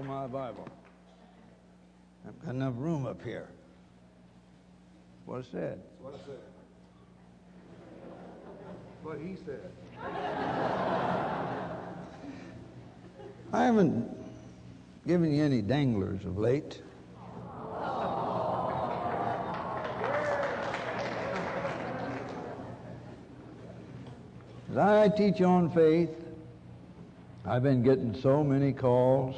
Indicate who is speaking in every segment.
Speaker 1: my Bible. I've got enough room up here. That's what it said.
Speaker 2: That's what I said. What he said.
Speaker 1: I haven't given you any danglers of late. As I teach on faith, I've been getting so many calls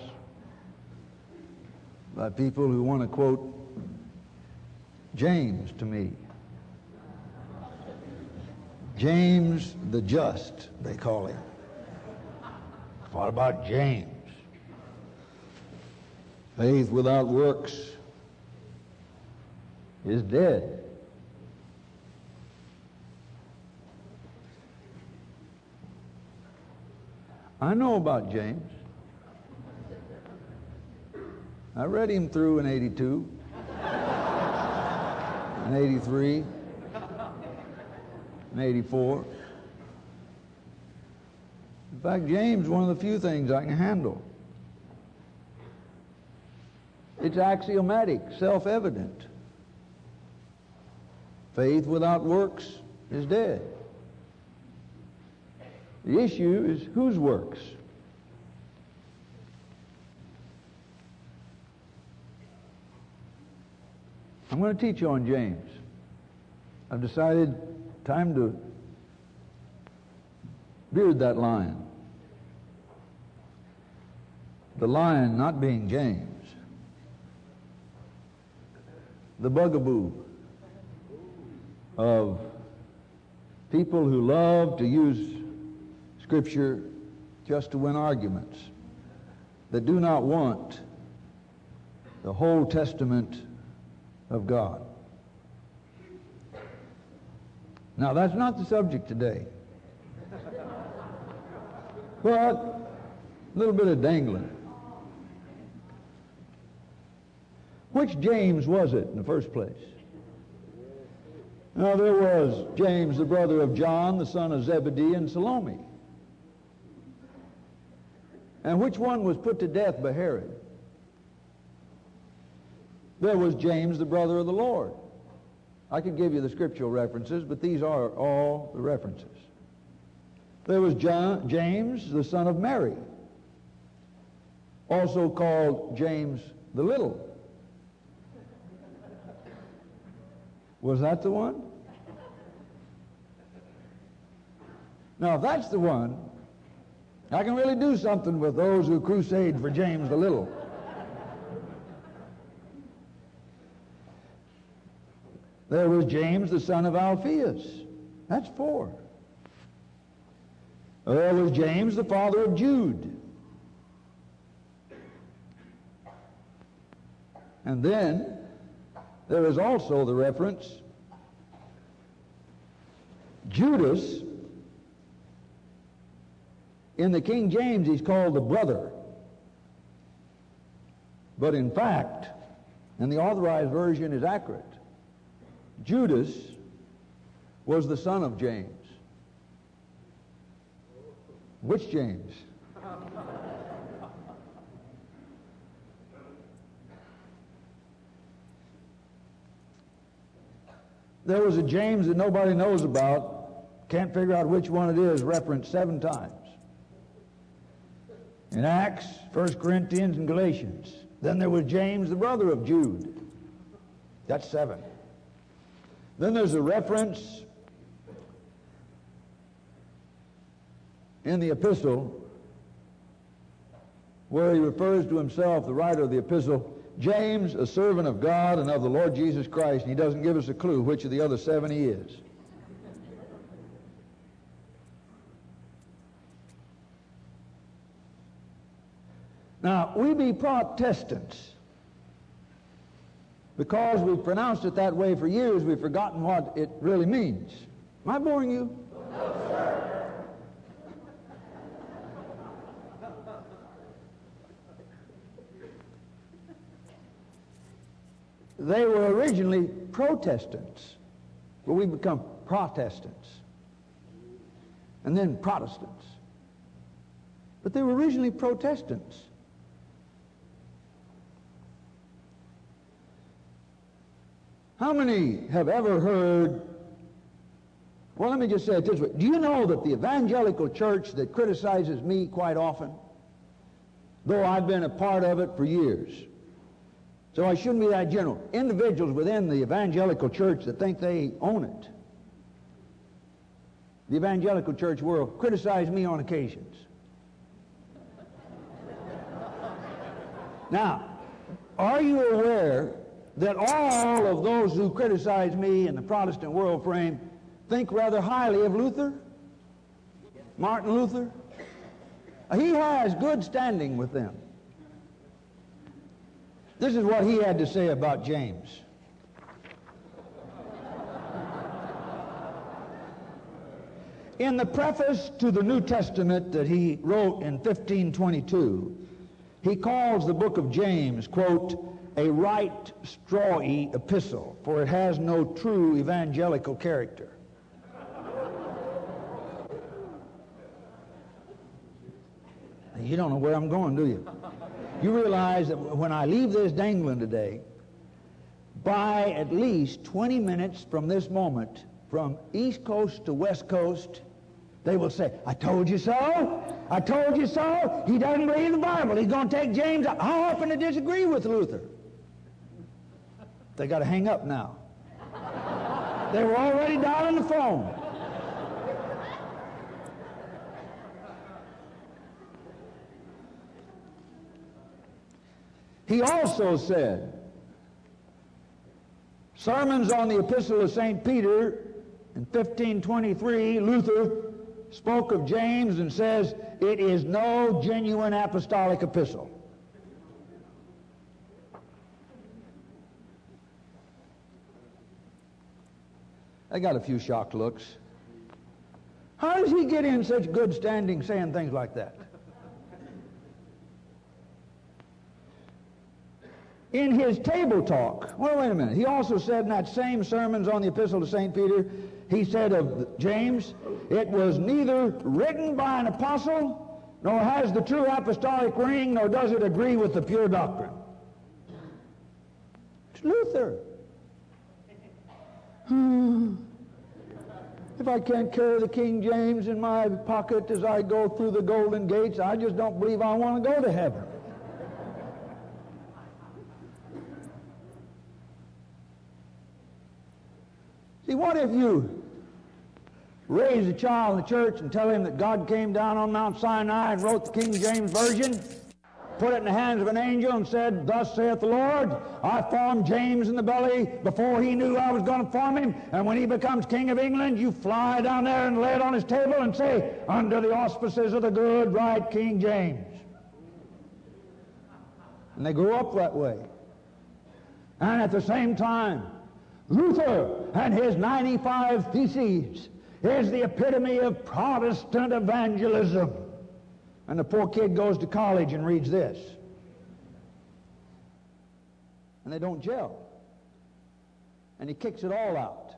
Speaker 1: by people who want to quote James to me. James the Just, they call him. What about James? Faith without works is dead. I know about James. I read him through in 82, in 83, in 84. In fact, James is one of the few things I can handle. It's axiomatic, self-evident. Faith without works is dead. The issue is whose works? I'm going to teach you on James. I've decided time to beard that lion. The lion not being James. The bugaboo of people who love to use Scripture just to win arguments, that do not want the whole Testament of God. Now, that's not the subject today. But a little bit of dangling. Which James was it in the first place? Now, there was James, the brother of John, the son of Zebedee, and Salome. And which one was put to death by Herod? There was James, the brother of the Lord. I could give you the scriptural references, but these are all the references. There was James, the son of Mary, also called James the Little. Was that the one? Now, if that's the one, I can really do something with those who crusade for James the Little. There was James, the son of Alphaeus. That's 4. There was James, the father of Jude. And then there is also the reference, Judas. In the King James, he's called the brother. But in fact, and the Authorized Version is accurate, Judas was the son of James. Which James? There was a James that nobody knows about, can't figure out which one it is, referenced 7 times. In Acts, 1 Corinthians, and Galatians. Then there was James, the brother of Jude. That's 7. Then there's a reference in the epistle where he refers to himself, the writer of the epistle, James, a servant of God and of the Lord Jesus Christ, and he doesn't give us a clue which of the other 7 he is. Now, we be Protestants. Because we've pronounced it that way for years, we've forgotten what it really means. Am I boring you?
Speaker 2: No, sir.
Speaker 1: They were originally Protestants, but we become Protestants, and then Protestants. But they were originally Protestants. How many have ever heard, well, let me just say it this way. Do you know that the evangelical church that criticizes me quite often, though I've been a part of it for years, so I shouldn't be that general, individuals within the evangelical church that think they own it, the evangelical church world, criticize me on occasions. Now, are you aware that all of those who criticize me in the Protestant world frame think rather highly of Luther? Martin Luther? He has good standing with them. This is what he had to say about James. In the preface to the New Testament that he wrote in 1522, he calls the book of James, quote, a right strawy epistle, for it has no true evangelical character. You don't know where I'm going, do you? You realize that when I leave this dangling today, by at least 20 minutes from this moment, from East Coast to West Coast, they will say, I told you so. I told you so. He doesn't believe the Bible. He's going to take James out. How often to disagree with Luther? They got to hang up now. They were already dialing the phone. He also said, sermons on the Epistle of St. Peter in 1523, Luther spoke of James and says, it is no genuine apostolic epistle. I got a few shocked looks. How does he get in such good standing saying things like that? In his table talk, well, wait a minute. He also said in that same sermons on the Epistle to St. Peter, he said of James, it was neither written by an apostle, nor has the true apostolic ring, nor does it agree with the pure doctrine. It's Luther. If I can't carry the King James in my pocket as I go through the golden gates, I just don't believe I want to go to heaven. See, what if you raise a child in the church and tell him that God came down on Mount Sinai and wrote the King James Version, put it in the hands of an angel and said, thus saith the Lord, I formed James in the belly before he knew I was going to form him, and when he becomes King of England, you fly down there and lay it on his table and say, under the auspices of the good, right King James. And they grew up that way. And at the same time, Luther and his 95 Theses is the epitome of Protestant evangelism. And the poor kid goes to college and reads this. And they don't gel. And he kicks it all out.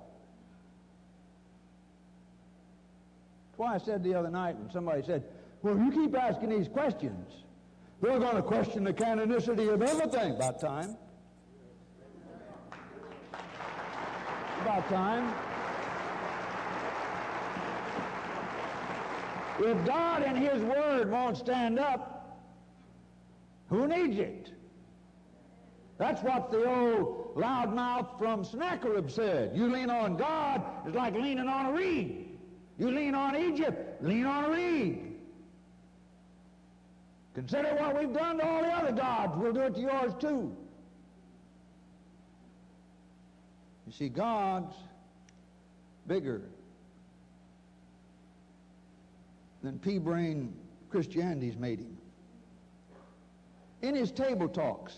Speaker 1: That's why I said the other night when somebody said, well, you keep asking these questions, they're going to question the canonicity of everything. About time. About time. If God and His Word won't stand up, who needs it? That's what the old loudmouth from Sennacherib said. You lean on God, it's like leaning on a reed. You lean on Egypt, lean on a reed. Consider what we've done to all the other gods. We'll do it to yours too. You see, God's bigger than pea-brain Christianity's made him. In his table talks,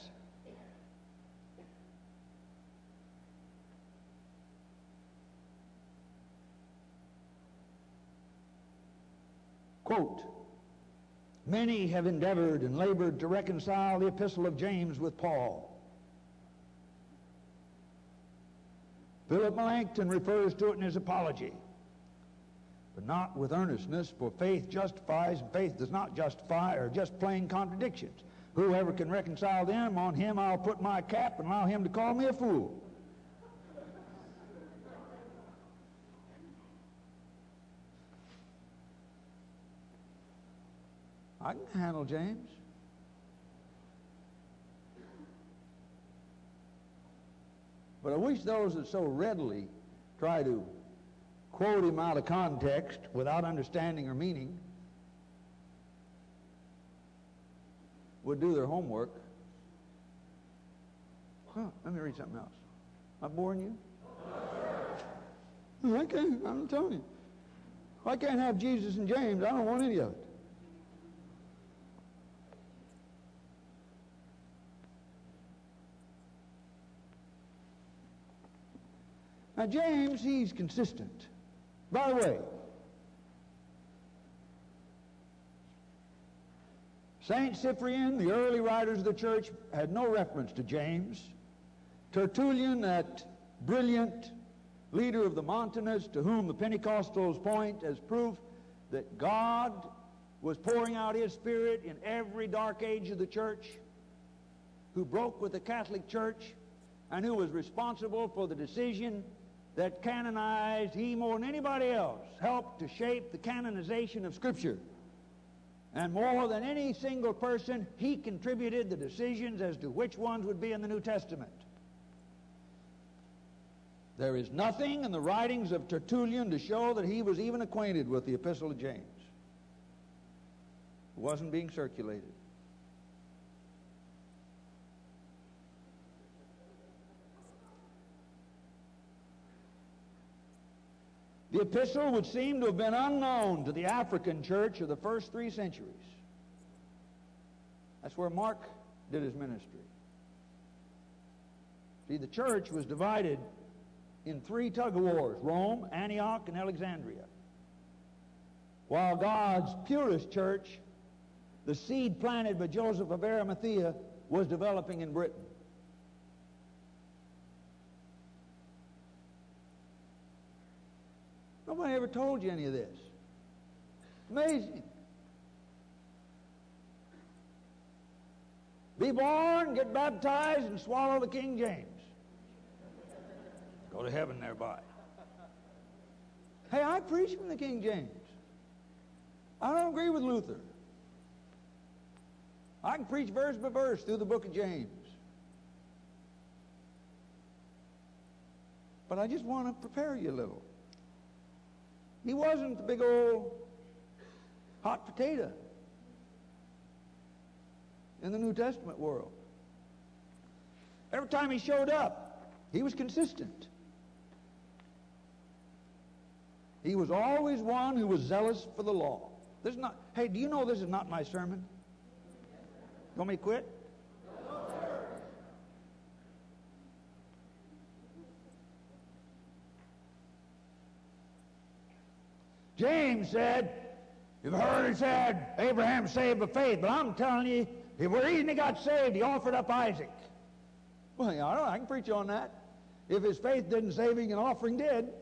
Speaker 1: quote, many have endeavored and labored to reconcile the epistle of James with Paul. Philip Melanchthon refers to it in his apology, but not with earnestness, for faith justifies, and faith does not justify, or just plain contradictions. Whoever can reconcile them, on him I'll put my cap and allow him to call me a fool. I can handle James. But I wish those that so readily try to quote him out of context without understanding or meaning would do their homework. Let me read something else. Am I boring you? I can't. I'm telling you. I can't have Jesus and James. I don't want any of it. Now, James, he's consistent. By the way, Saint Cyprian, the early writers of the church, had no reference to James. Tertullian, that brilliant leader of the Montanists, to whom the Pentecostals point as proof that God was pouring out his Spirit in every dark age of the church, who broke with the Catholic Church, and who was responsible for the decision that canonized, he more than anybody else, helped to shape the canonization of Scripture. And more than any single person, he contributed the decisions as to which ones would be in the New Testament. There is nothing in the writings of Tertullian to show that he was even acquainted with the Epistle of James. It wasn't being circulated. The epistle would seem to have been unknown to the African church of the first 3 centuries. That's where Mark did his ministry. See, the church was divided in 3 tug-of-wars: Rome, Antioch, and Alexandria. While God's purest church, the seed planted by Joseph of Arimathea, was developing in Britain. Nobody ever told you any of this. Amazing. Be born, get baptized, and swallow the King James. Go to heaven thereby. Hey, I preach from the King James. I don't agree with Luther. I can preach verse by verse through the book of James. But I just want to prepare you a little. He wasn't the big old hot potato in the New Testament world. Every time he showed up, he was consistent. He was always one who was zealous for the law. This is not, hey, do you know this is not my sermon? You want me to quit? James said, you've heard it said, Abraham saved by faith, but I'm telling you, the reason he got saved, he offered up Isaac. Well, yeah, I can preach on that. If his faith didn't save him, an offering did.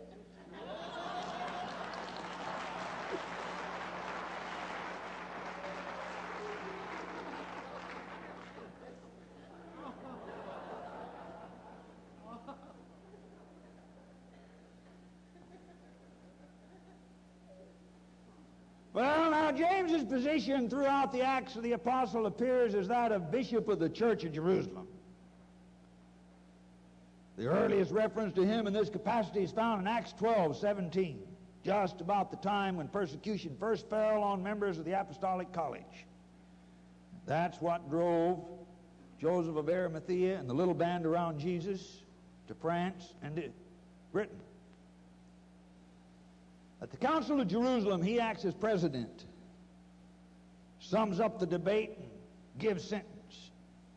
Speaker 1: Well, now, James's position throughout the Acts of the Apostle appears as that of Bishop of the Church of Jerusalem. The earliest reference to him in this capacity is found in Acts 12:17, just about the time when persecution first fell on members of the Apostolic College. That's what drove Joseph of Arimathea and the little band around Jesus to France and to Britain. At the Council of Jerusalem, he acts as president, sums up the debate, and gives sentence.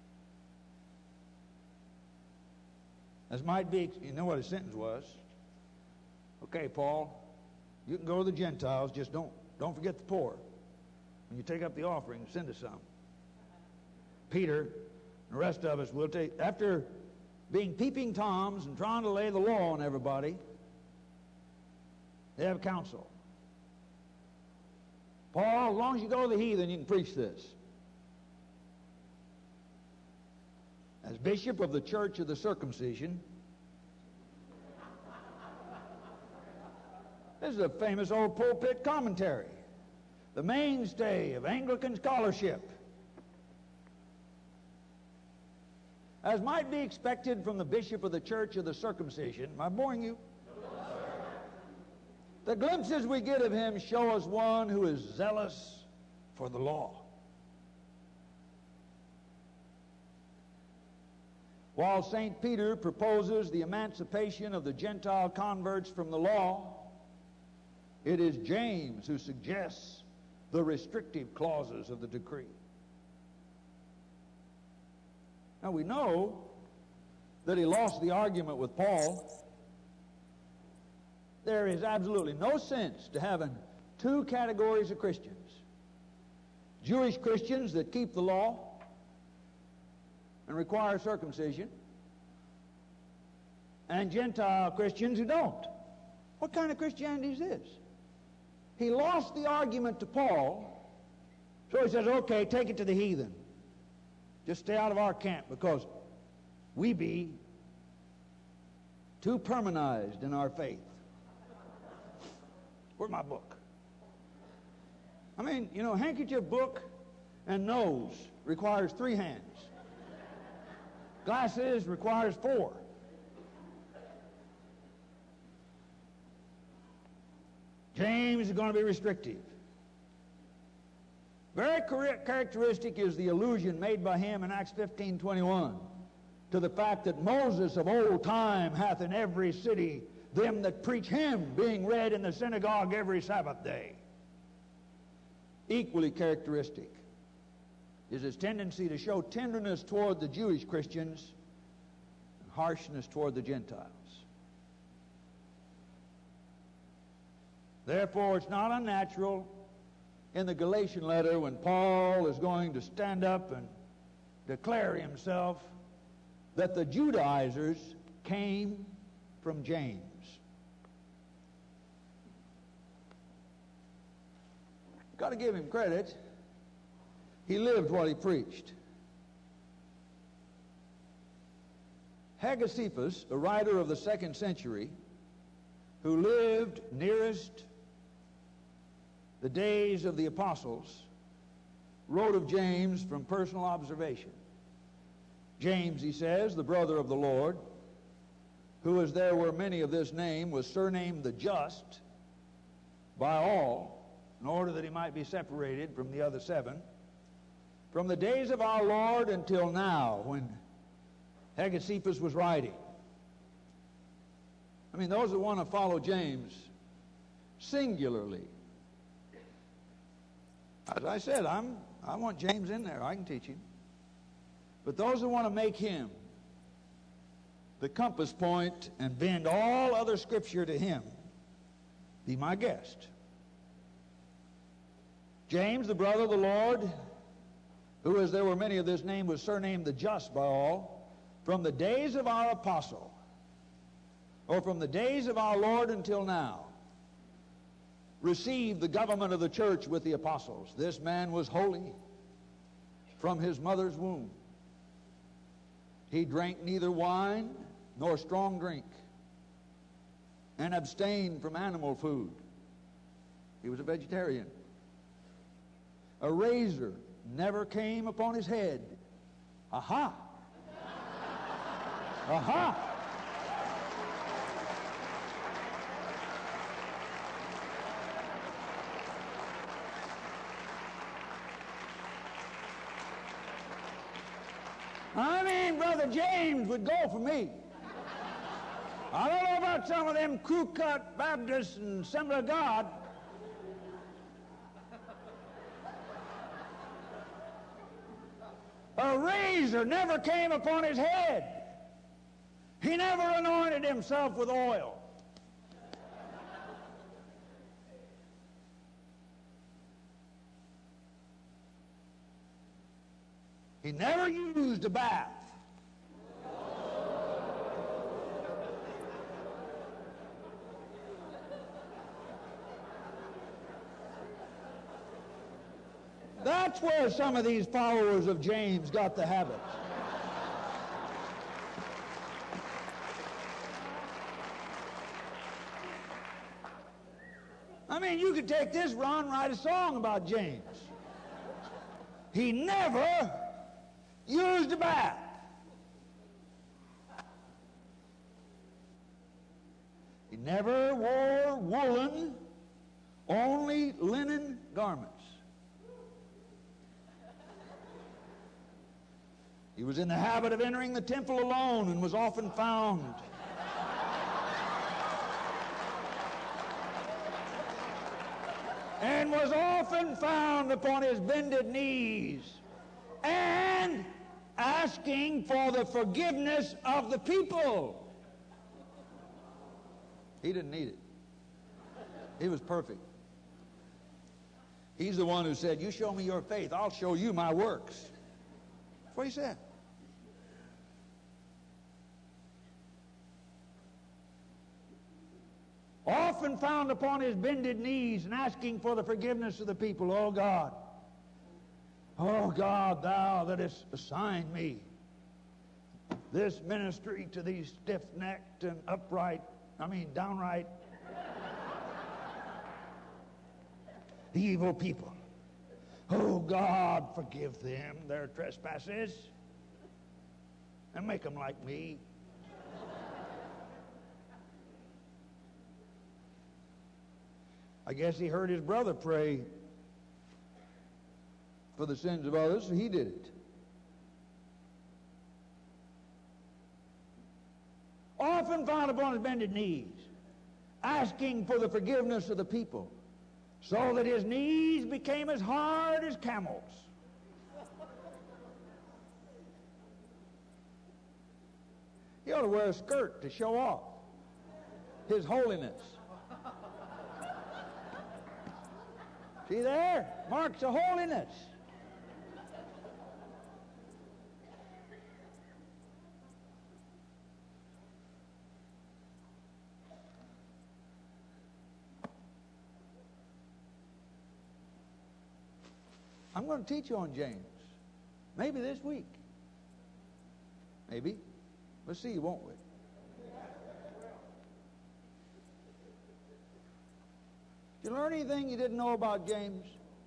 Speaker 1: As might be, you know what his sentence was. Okay, Paul, you can go to the Gentiles, just don't forget the poor. When you take up the offering, send us some. Peter and the rest of us will take, after being peeping Toms and trying to lay the law on everybody, they have counsel. Paul, as long as you go to the heathen, you can preach this. As bishop of the Church of the Circumcision, this is a famous old pulpit commentary. the mainstay of Anglican scholarship. As might be expected from the bishop of the Church of the Circumcision, am I boring you? The glimpses we get of him show us one who is zealous for the law. While St. Peter proposes the emancipation of the Gentile converts from the law, it is James who suggests the restrictive clauses of the decree. Now we know that he lost the argument with Paul. There is absolutely no sense to having two categories of Christians. Jewish Christians that keep the law and require circumcision, and Gentile Christians who don't. What kind of Christianity is this? He lost the argument to Paul, so he says, okay, take it to the heathen. Just stay out of our camp because we be too permanized in our faith. Where's my book? I mean, you know, handkerchief, book, and nose requires 3 hands. Glasses requires 4. James is going to be restrictive. Very characteristic is the allusion made by him in Acts 15:21 to the fact that Moses of old time hath in every city them that preach him, being read in the synagogue every Sabbath day. Equally characteristic is his tendency to show tenderness toward the Jewish Christians and harshness toward the Gentiles. Therefore, it's not unnatural in the Galatian letter when Paul is going to stand up and declare himself that the Judaizers came from James. Got to give him credit. He lived what he preached. Hegesippus, a writer of the 2nd century, who lived nearest the days of the apostles, wrote of James from personal observation. James, he says, the brother of the Lord, who as there were many of this name, was surnamed the Just by all, in order that he might be separated from the other 7, from the days of our Lord until now, when Hegesippus was writing. I mean, those that want to follow James singularly, as I said, I want James in there. I can teach him. But those that want to make him the compass point and bend all other Scripture to him, be my guest. James, the brother of the Lord, who, as there were many of this name, was surnamed the Just by all, from the days of our apostle, or from the days of our Lord until now, received the government of the church with the apostles. This man was holy from his mother's womb. He drank neither wine nor strong drink, and abstained from animal food. He was a vegetarian. A razor never came upon his head. Aha! Aha! I mean, Brother James would go for me. I don't know about some of them crew-cut Baptists and Assembly of God. A razor never came upon his head. He never anointed himself with oil. He never used a bath. That's where some of these followers of James got the habit. I mean, you could take this, Ron, write a song about James. He never used a bath. He never wore woolen, only linen garments. He was in the habit of entering the temple alone and was often found upon his bended knees and asking for the forgiveness of the people. He didn't need it. He was perfect. He's the one who said, you show me your faith, I'll show you my works. That's what he said. Often found upon his bended knees and asking for the forgiveness of the people. Oh God, thou that hast assigned me this ministry to these stiff-necked and downright evil people. Oh God, forgive them their trespasses and make them like me. I guess he heard his brother pray for the sins of others, so he did it. Often found upon his bended knees, asking for the forgiveness of the people, so that his knees became as hard as camels. He ought to wear a skirt to show off his holiness. See there? Marks of holiness. I'm going to teach you on James. Maybe this week. Maybe. We'll see, won't we? Did you learn anything you didn't know about James?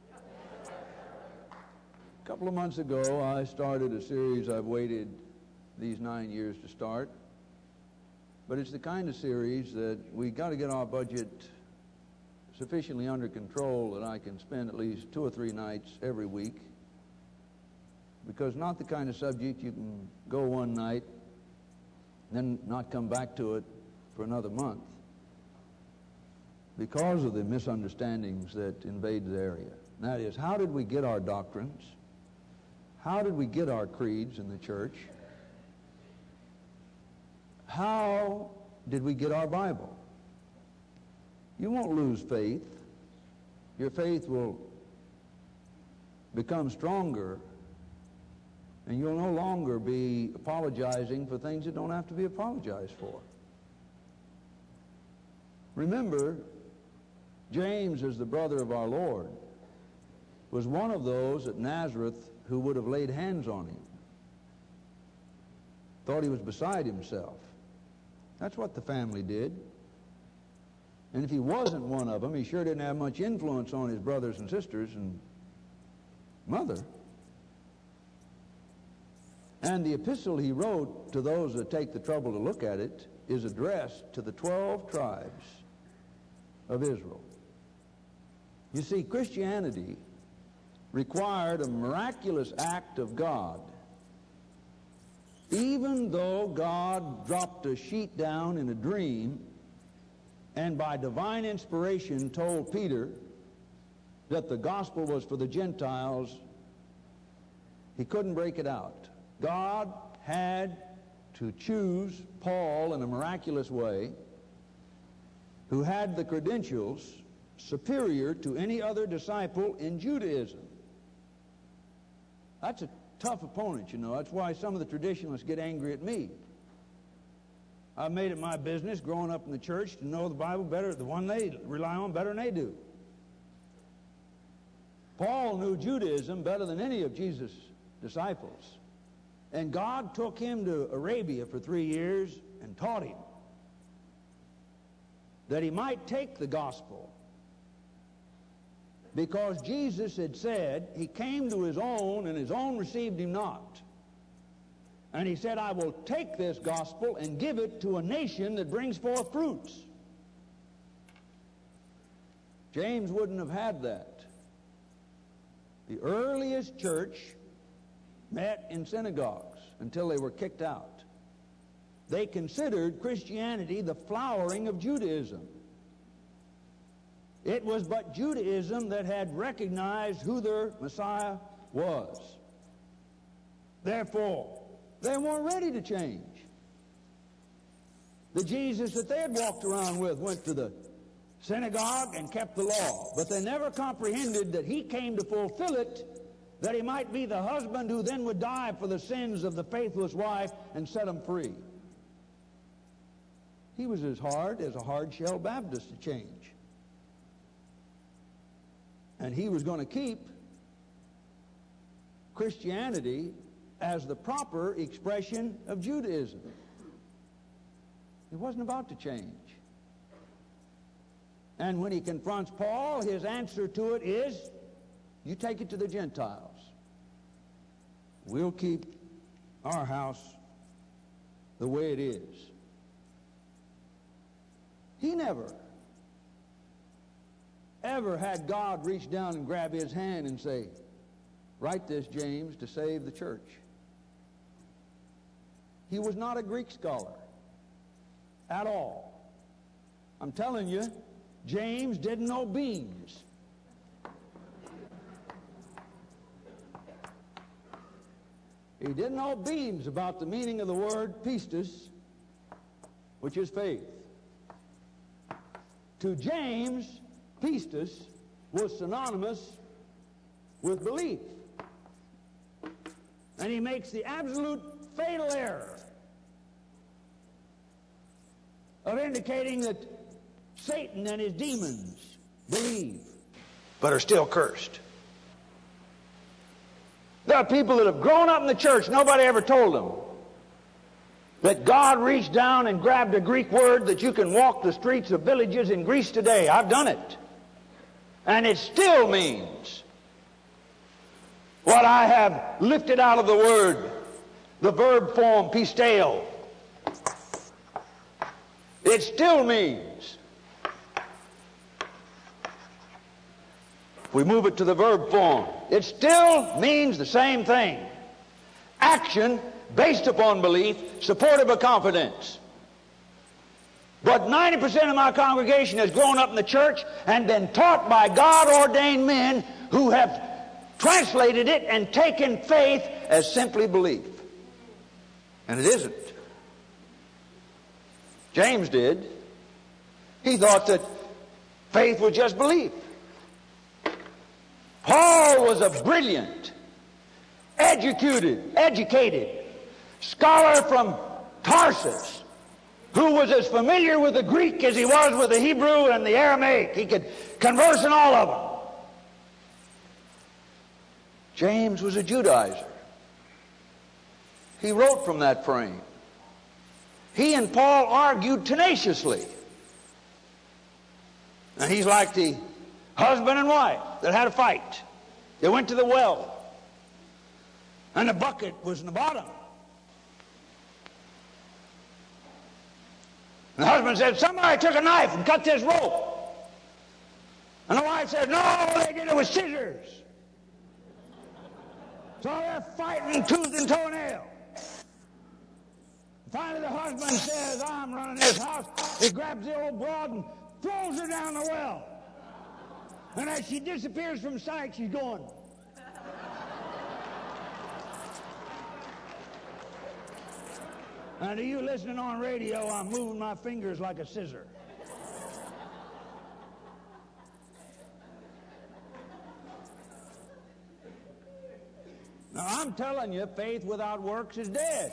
Speaker 1: A couple of months ago, I started a series I've waited these 9 years to start. But it's the kind of series that we got to get our budget sufficiently under control that I can spend at least 2 or 3 nights every week. Because not the kind of subject you can go one night and then not come back to it for another month, because of the misunderstandings that invade the area. And that is, how did we get our doctrines? How did we get our creeds in the church? How did we get our Bible? You won't lose faith. Your faith will become stronger, and you'll no longer be apologizing for things that don't have to be apologized for. Remember, James, as the brother of our Lord, was one of those at Nazareth who would have laid hands on him. Thought he was beside himself. That's what the family did. And if he wasn't one of them, he sure didn't have much influence on his brothers and sisters and mother. And the epistle he wrote to those that take the trouble to look at it is addressed to the 12 tribes of Israel. You see, Christianity required a miraculous act of God. Even though God dropped a sheet down in a dream and by divine inspiration told Peter that the gospel was for the Gentiles, he couldn't break it out. God had to choose Paul in a miraculous way, who had the credentials superior to any other disciple in Judaism. That's a tough opponent, you know. That's why some of the traditionalists get angry at me. I've made it my business growing up in the church to know the Bible better, the one they rely on better than they do. Paul knew Judaism better than any of Jesus' disciples. And God took him to Arabia for 3 years and taught him that he might take the gospel because Jesus had said he came to his own and his own received him not. And he said, I will take this gospel and give it to a nation that brings forth fruits. James wouldn't have had that. The earliest church met in synagogues until they were kicked out. They considered Christianity the flowering of Judaism. It was but Judaism that had recognized who their Messiah was. Therefore, they weren't ready to change. The Jesus that they had walked around with went to the synagogue and kept the law, but they never comprehended that he came to fulfill it, that he might be the husband who then would die for the sins of the faithless wife and set them free. He was as hard as a hard-shell Baptist to change. And he was going to keep Christianity as the proper expression of Judaism. He wasn't about to change. And when he confronts Paul, his answer to it is, you take it to the Gentiles. We'll keep our house the way it is. He never, ever had God reach down and grab his hand and say, write this, James, to save the church. He was not a Greek scholar at all. I'm telling you, James didn't know beans. He didn't know beans about the meaning of the word pistis, which is faith. To James, pistis was synonymous with belief. And he makes the absolute fatal error of indicating that Satan and his demons believe, but are still cursed. There are people that have grown up in the church, nobody ever told them that God reached down and grabbed a Greek word that you can walk the streets of villages in Greece today. I've done it. And it still means what I have lifted out of the word, the verb form pisteo. It still means, we move it to the verb form, it still means the same thing. Action based upon belief, supportive of confidence. But 90% of my congregation has grown up in the church and been taught by God-ordained men who have translated it and taken faith as simply belief. And it isn't. James did. He thought that faith was just belief. Paul was a brilliant, educated scholar from Tarsus who was as familiar with the Greek as he was with the Hebrew and the Aramaic. He could converse in all of them. James was a Judaizer. He wrote from that frame. He and Paul argued tenaciously. And he's like the husband and wife that had a fight. They went to the well, and the bucket was in the bottom. And the husband said, somebody took a knife and cut this rope. And the wife said, no, they did it with scissors. So they're fighting tooth and toenail. Finally the husband says, I'm running this house. He grabs the old broad and throws her down the well. And as she disappears from sight, she's going. And to you listening on radio, I'm moving my fingers like a scissor. Now, I'm telling you, faith without works is dead.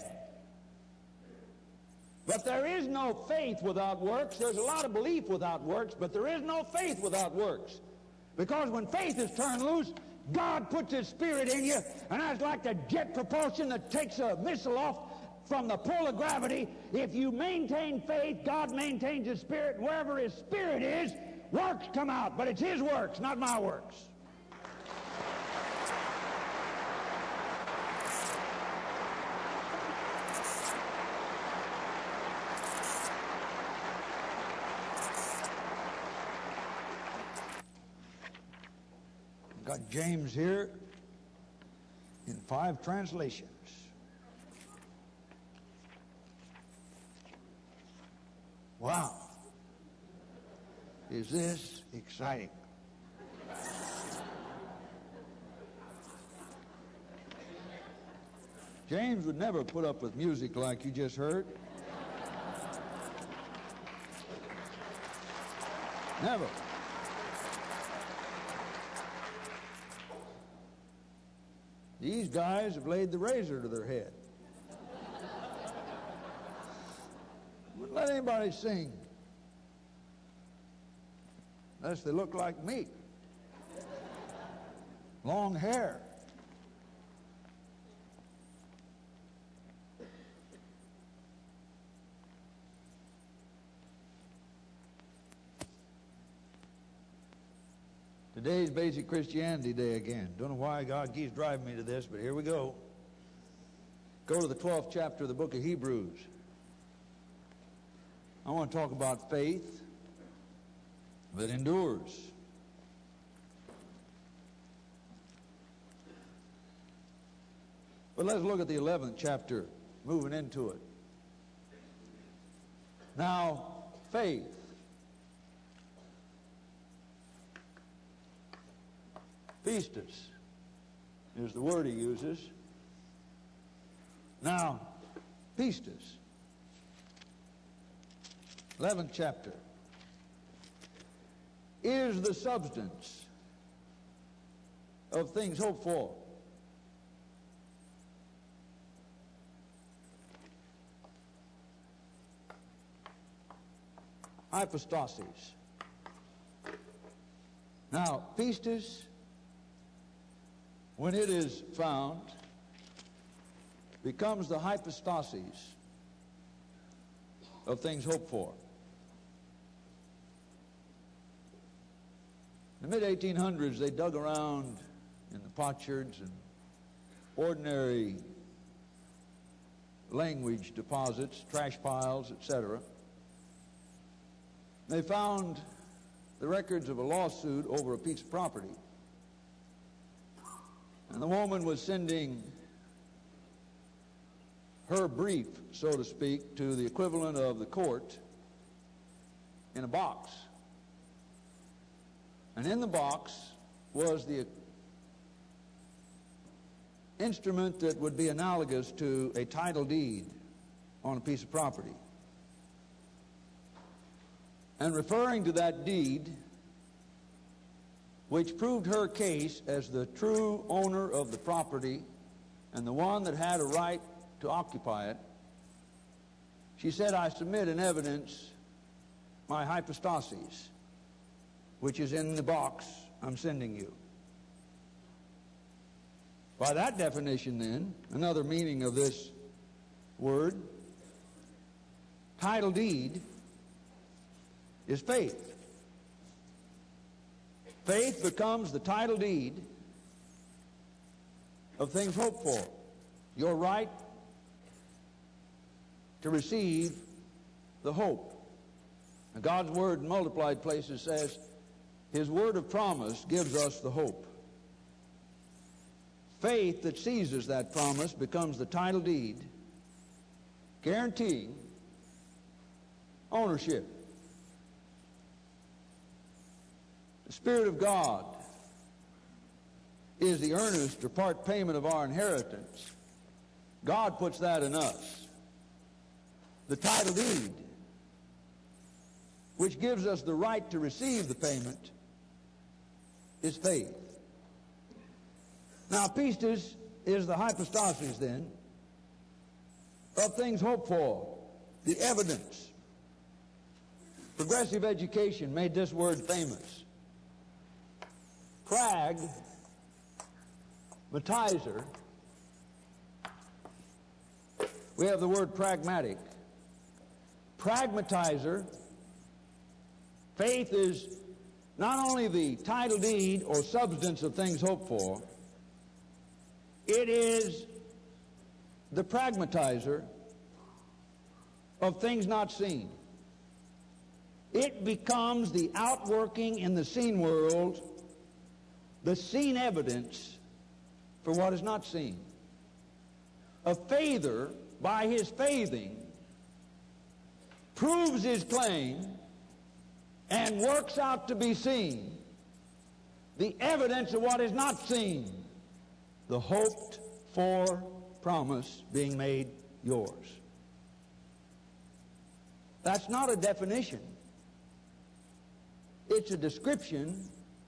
Speaker 1: But there is no faith without works. There's a lot of belief without works, but there is no faith without works. Because when faith is turned loose, God puts His Spirit in you, and that's like the jet propulsion that takes a missile off from the pull of gravity. If you maintain faith, God maintains His Spirit. Wherever His Spirit is, works come out. But it's His works, not my works. Got James here in 5 translations. Wow. Is this exciting? James would never put up with music like you just heard. Never. These guys have laid the razor to their head. Wouldn't let anybody sing unless they look like me. Long hair. Today's Basic Christianity Day again. Don't know why God keeps driving me to this, but here we go. Go to the 12th chapter of the book of Hebrews. I want to talk about faith that endures. But let's look at the 11th chapter, moving into it. Now, faith. Pistis is the word he uses. Now, pistis, 11th chapter, is the substance of things hoped for. Hypostasis. Now, pistis, when it is found, becomes the hypostasis of things hoped for. In the mid-1800s, they dug around in the potsherds and ordinary language deposits, trash piles, etc. They found the records of a lawsuit over a piece of property. And the woman was sending her brief, so to speak, to the equivalent of the court in a box. And in the box was the instrument that would be analogous to a title deed on a piece of property. And referring to that deed, which proved her case as the true owner of the property and the one that had a right to occupy it, she said, I submit in evidence my hypostasis, which is in the box I'm sending you. By that definition, then, another meaning of this word, title deed, is faith. Faith becomes the title deed of things hoped for. Your right to receive the hope. And God's word in multiplied places says, His word of promise gives us the hope. Faith that seizes that promise becomes the title deed, guaranteeing ownership. The Spirit of God is the earnest or part payment of our inheritance. God puts that in us. The title deed, which gives us the right to receive the payment, is faith. Now, pistis is the hypostasis, then, of things hoped for, the evidence. Progressive education made this word famous. Pragmatizer. We have the word pragmatic. Pragmatizer. Faith is not only the title deed or substance of things hoped for, it is the pragmatizer of things not seen. It becomes the outworking in the seen world the seen evidence for what is not seen. A faither, by his faithing, proves his claim and works out to be seen the evidence of what is not seen, the hoped for promise being made yours. That's not a definition. It's a description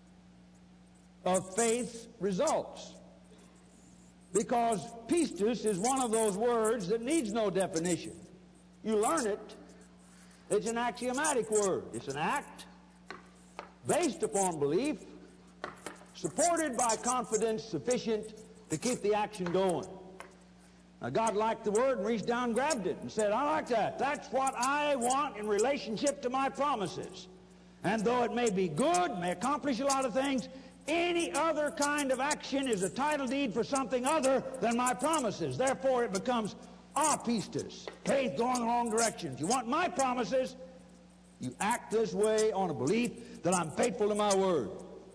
Speaker 1: of faith's results. Because pistis is one of those words that needs no definition. You learn it. It's an axiomatic word. It's an act based upon belief, supported by confidence sufficient to keep the action going. Now, God liked the word and reached down and grabbed it and said, I like that. That's what I want in relationship to my promises. And though it may be good, may accomplish a lot of things, any other kind of action is a title deed for something other than my promises. Therefore, it becomes apistis, faith going the wrong direction. If you want my promises, you act this way on a belief that I'm faithful to my word.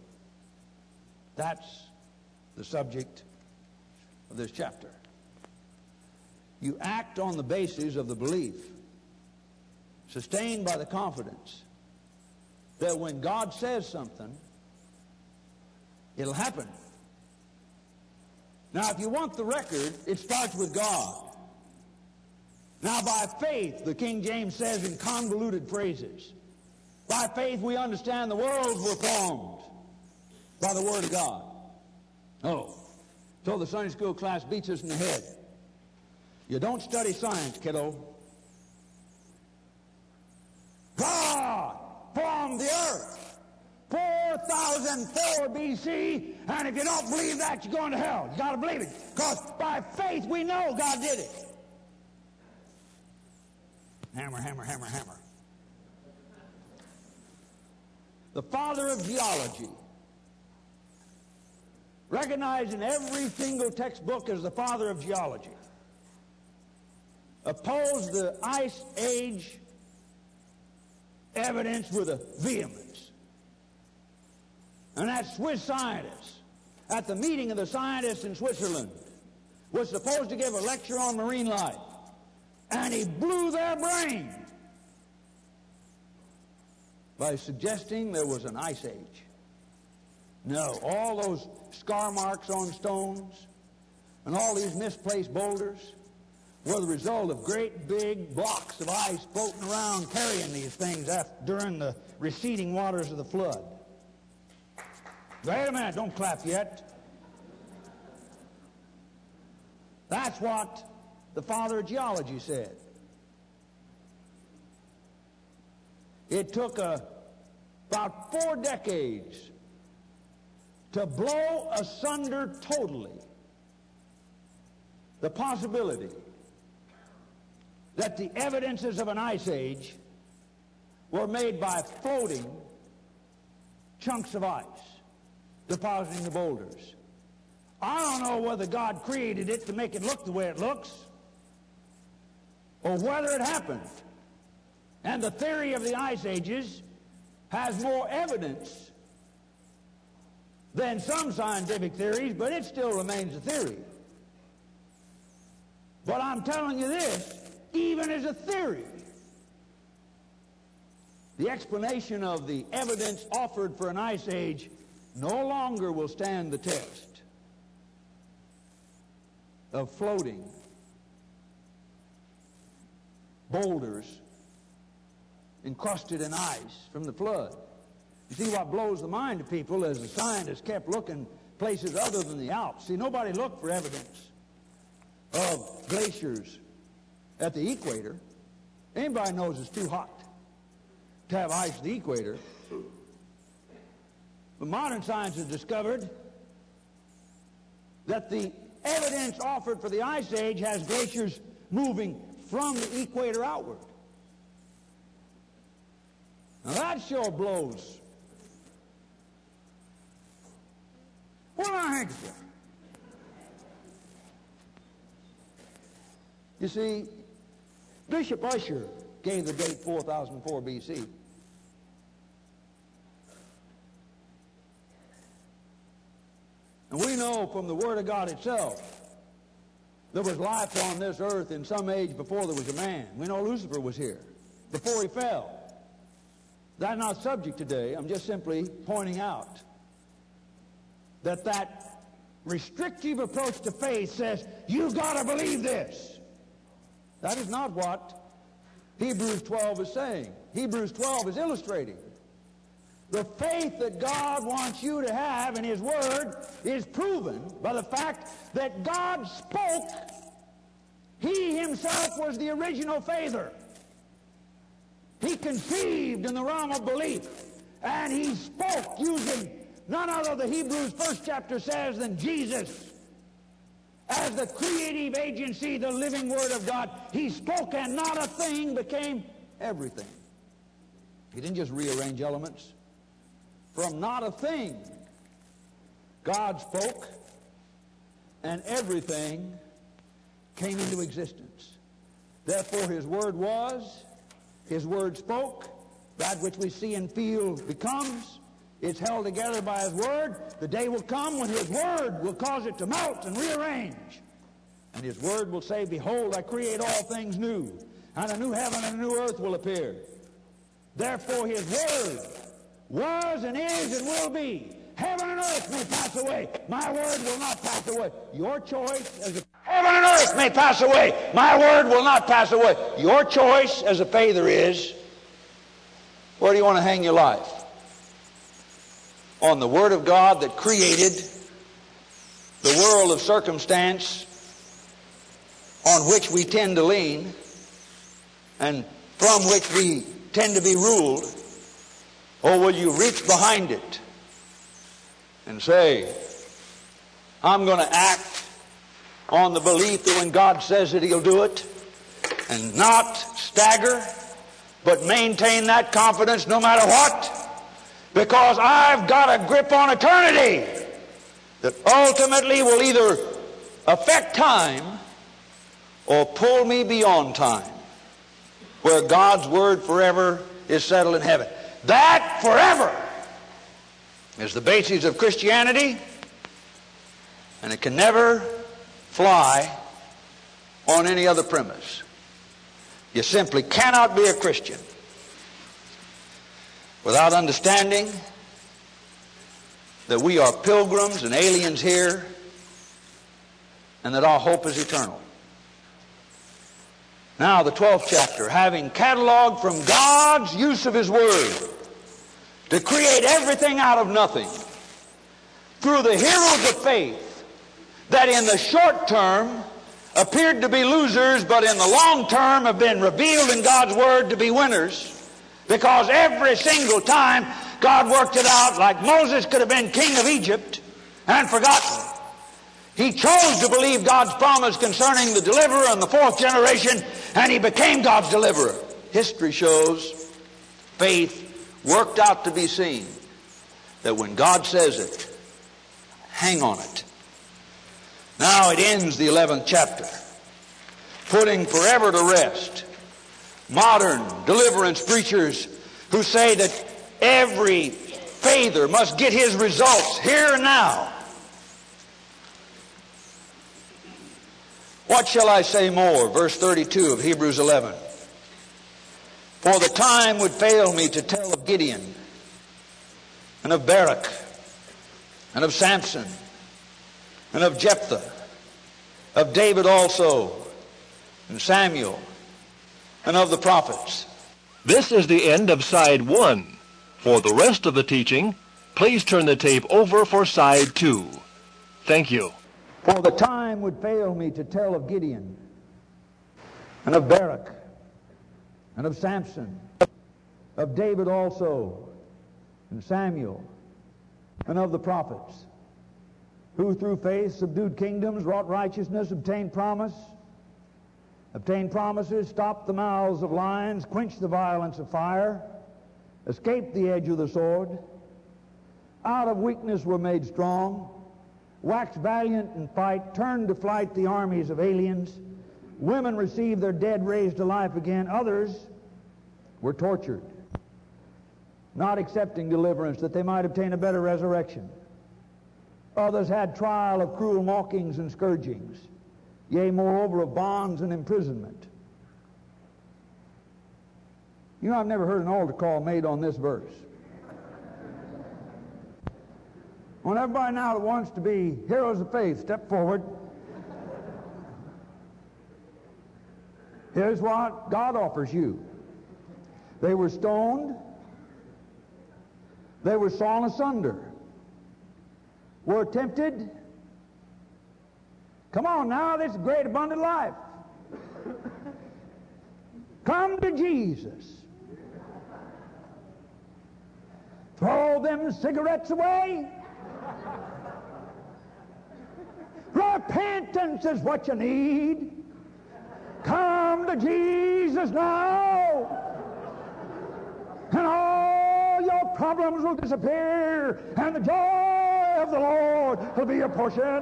Speaker 1: That's the subject of this chapter. You act on the basis of the belief, sustained by the confidence that when God says something, it'll happen. Now, if you want the record, it starts with God. Now, by faith, the King James says in convoluted phrases, by faith we understand the worlds were formed by the Word of God. Oh, so the Sunday school class beats us in the head. You don't study science, kiddo. God formed the earth 4004 BC, and if you don't believe that, you're going to hell. You got to believe it, because by faith we know God did it. Hammer, hammer, hammer, hammer. The father of geology, recognized in every single textbook as the father of geology, opposed the Ice Age evidence with a vehemence. And that Swiss scientist, at the meeting of the scientists in Switzerland, was supposed to give a lecture on marine life. And he blew their brain by suggesting there was an ice age. No, all those scar marks on stones and all these misplaced boulders were the result of great big blocks of ice floating around carrying these things during the receding waters of the flood. Wait a minute, don't clap yet. That's what the father of geology said. It took about 4 decades to blow asunder totally the possibility that the evidences of an ice age were made by floating chunks of ice depositing the boulders. I don't know whether God created it to make it look the way it looks, or whether it happened. And the theory of the ice ages has more evidence than some scientific theories, but it still remains a theory. But I'm telling you this, even as a theory, the explanation of the evidence offered for an ice age no longer will stand the test of floating boulders encrusted in ice from the flood. You see, what blows the mind of people as the scientists kept looking places other than the Alps. See, nobody looked for evidence of glaciers at the equator. Anybody knows it's too hot to have ice at the equator. But modern science has discovered that the evidence offered for the ice age has glaciers moving from the equator outward. Now that sure blows. What a handkerchief. You see, Bishop Ussher gave the date 4004 BC. know from the Word of God itself there was life on this earth in some age before there was a man. We know Lucifer was here before he fell. That's not subject today. I'm just simply pointing out that restrictive approach to faith says, you've got to believe this. That is not what Hebrews 12 is saying. Hebrews 12 is illustrating the faith that God wants you to have in His Word is proven by the fact that God spoke. He Himself was the original faither. He conceived in the realm of belief, and He spoke using none other, the Hebrews first chapter says, than Jesus as the creative agency, the living Word of God. He spoke, and not a thing became everything. He didn't just rearrange elements. From not a thing, God spoke, and everything came into existence. Therefore, His Word was, His Word spoke, that which we see and feel becomes. It's held together by His Word. The day will come when His Word will cause it to melt and rearrange. And His Word will say, behold, I create all things new, and a new heaven and a new earth will appear. Therefore, His Word was and is and will be. Heaven and earth may pass away. My Word will not pass away. Your choice as a... Heaven and earth may pass away. My Word will not pass away. Your choice as a faither is, where do you want to hang your life? On the Word of God that created the world of circumstance on which we tend to lean and from which we tend to be ruled, or will you reach behind it and say, I'm going to act on the belief that when God says it, He'll do it, and not stagger, but maintain that confidence no matter what, because I've got a grip on eternity that ultimately will either affect time or pull me beyond time, where God's Word forever is settled in heaven. That forever is the basis of Christianity, and it can never fly on any other premise. You simply cannot be a Christian without understanding that we are pilgrims and aliens here, and that our hope is eternal. Now, the 12th chapter, having cataloged from God's use of His Word to create everything out of nothing through the heroes of faith that in the short term appeared to be losers, but in the long term have been revealed in God's Word to be winners, because every single time God worked it out, like Moses could have been king of Egypt and forgotten. He chose to believe God's promise concerning the deliverer in the fourth generation, and he became God's deliverer. History shows faith worked out to be seen, that when God says it, hang on it. Now it ends the 11th chapter, putting forever to rest modern deliverance preachers who say that every faither must get his results here and now. What shall I say more? Verse 32 of Hebrews 11. For the time would fail me to tell of Gideon, and of Barak, and of Samson, and of Jephthah, of David also, and Samuel, and of the prophets.
Speaker 3: This is the end of side 1. For the rest of the teaching, please turn the tape over for side 2. Thank you.
Speaker 1: For the time would fail me to tell of Gideon, and of Barak, and of Samson, of David also, and Samuel, and of the prophets, who through faith subdued kingdoms, wrought righteousness, obtained promises, stopped the mouths of lions, quenched the violence of fire, escaped the edge of the sword, out of weakness were made strong, waxed valiant in fight, turned to flight the armies of aliens. Women received their dead raised to life again. Others were tortured, not accepting deliverance that they might obtain a better resurrection. Others had trial of cruel mockings and scourgings, yea, moreover, of bonds and imprisonment. You know, I've never heard an altar call made on this verse. I want everybody now that wants to be heroes of faith, step forward. Here's what God offers you. They were stoned. They were sawn asunder. Were tempted. Come on now, this is great abundant life. Come to Jesus. Throw them cigarettes away. Repentance is what you need. Come to Jesus now, and all your problems will disappear, and the joy of the Lord will be your portion.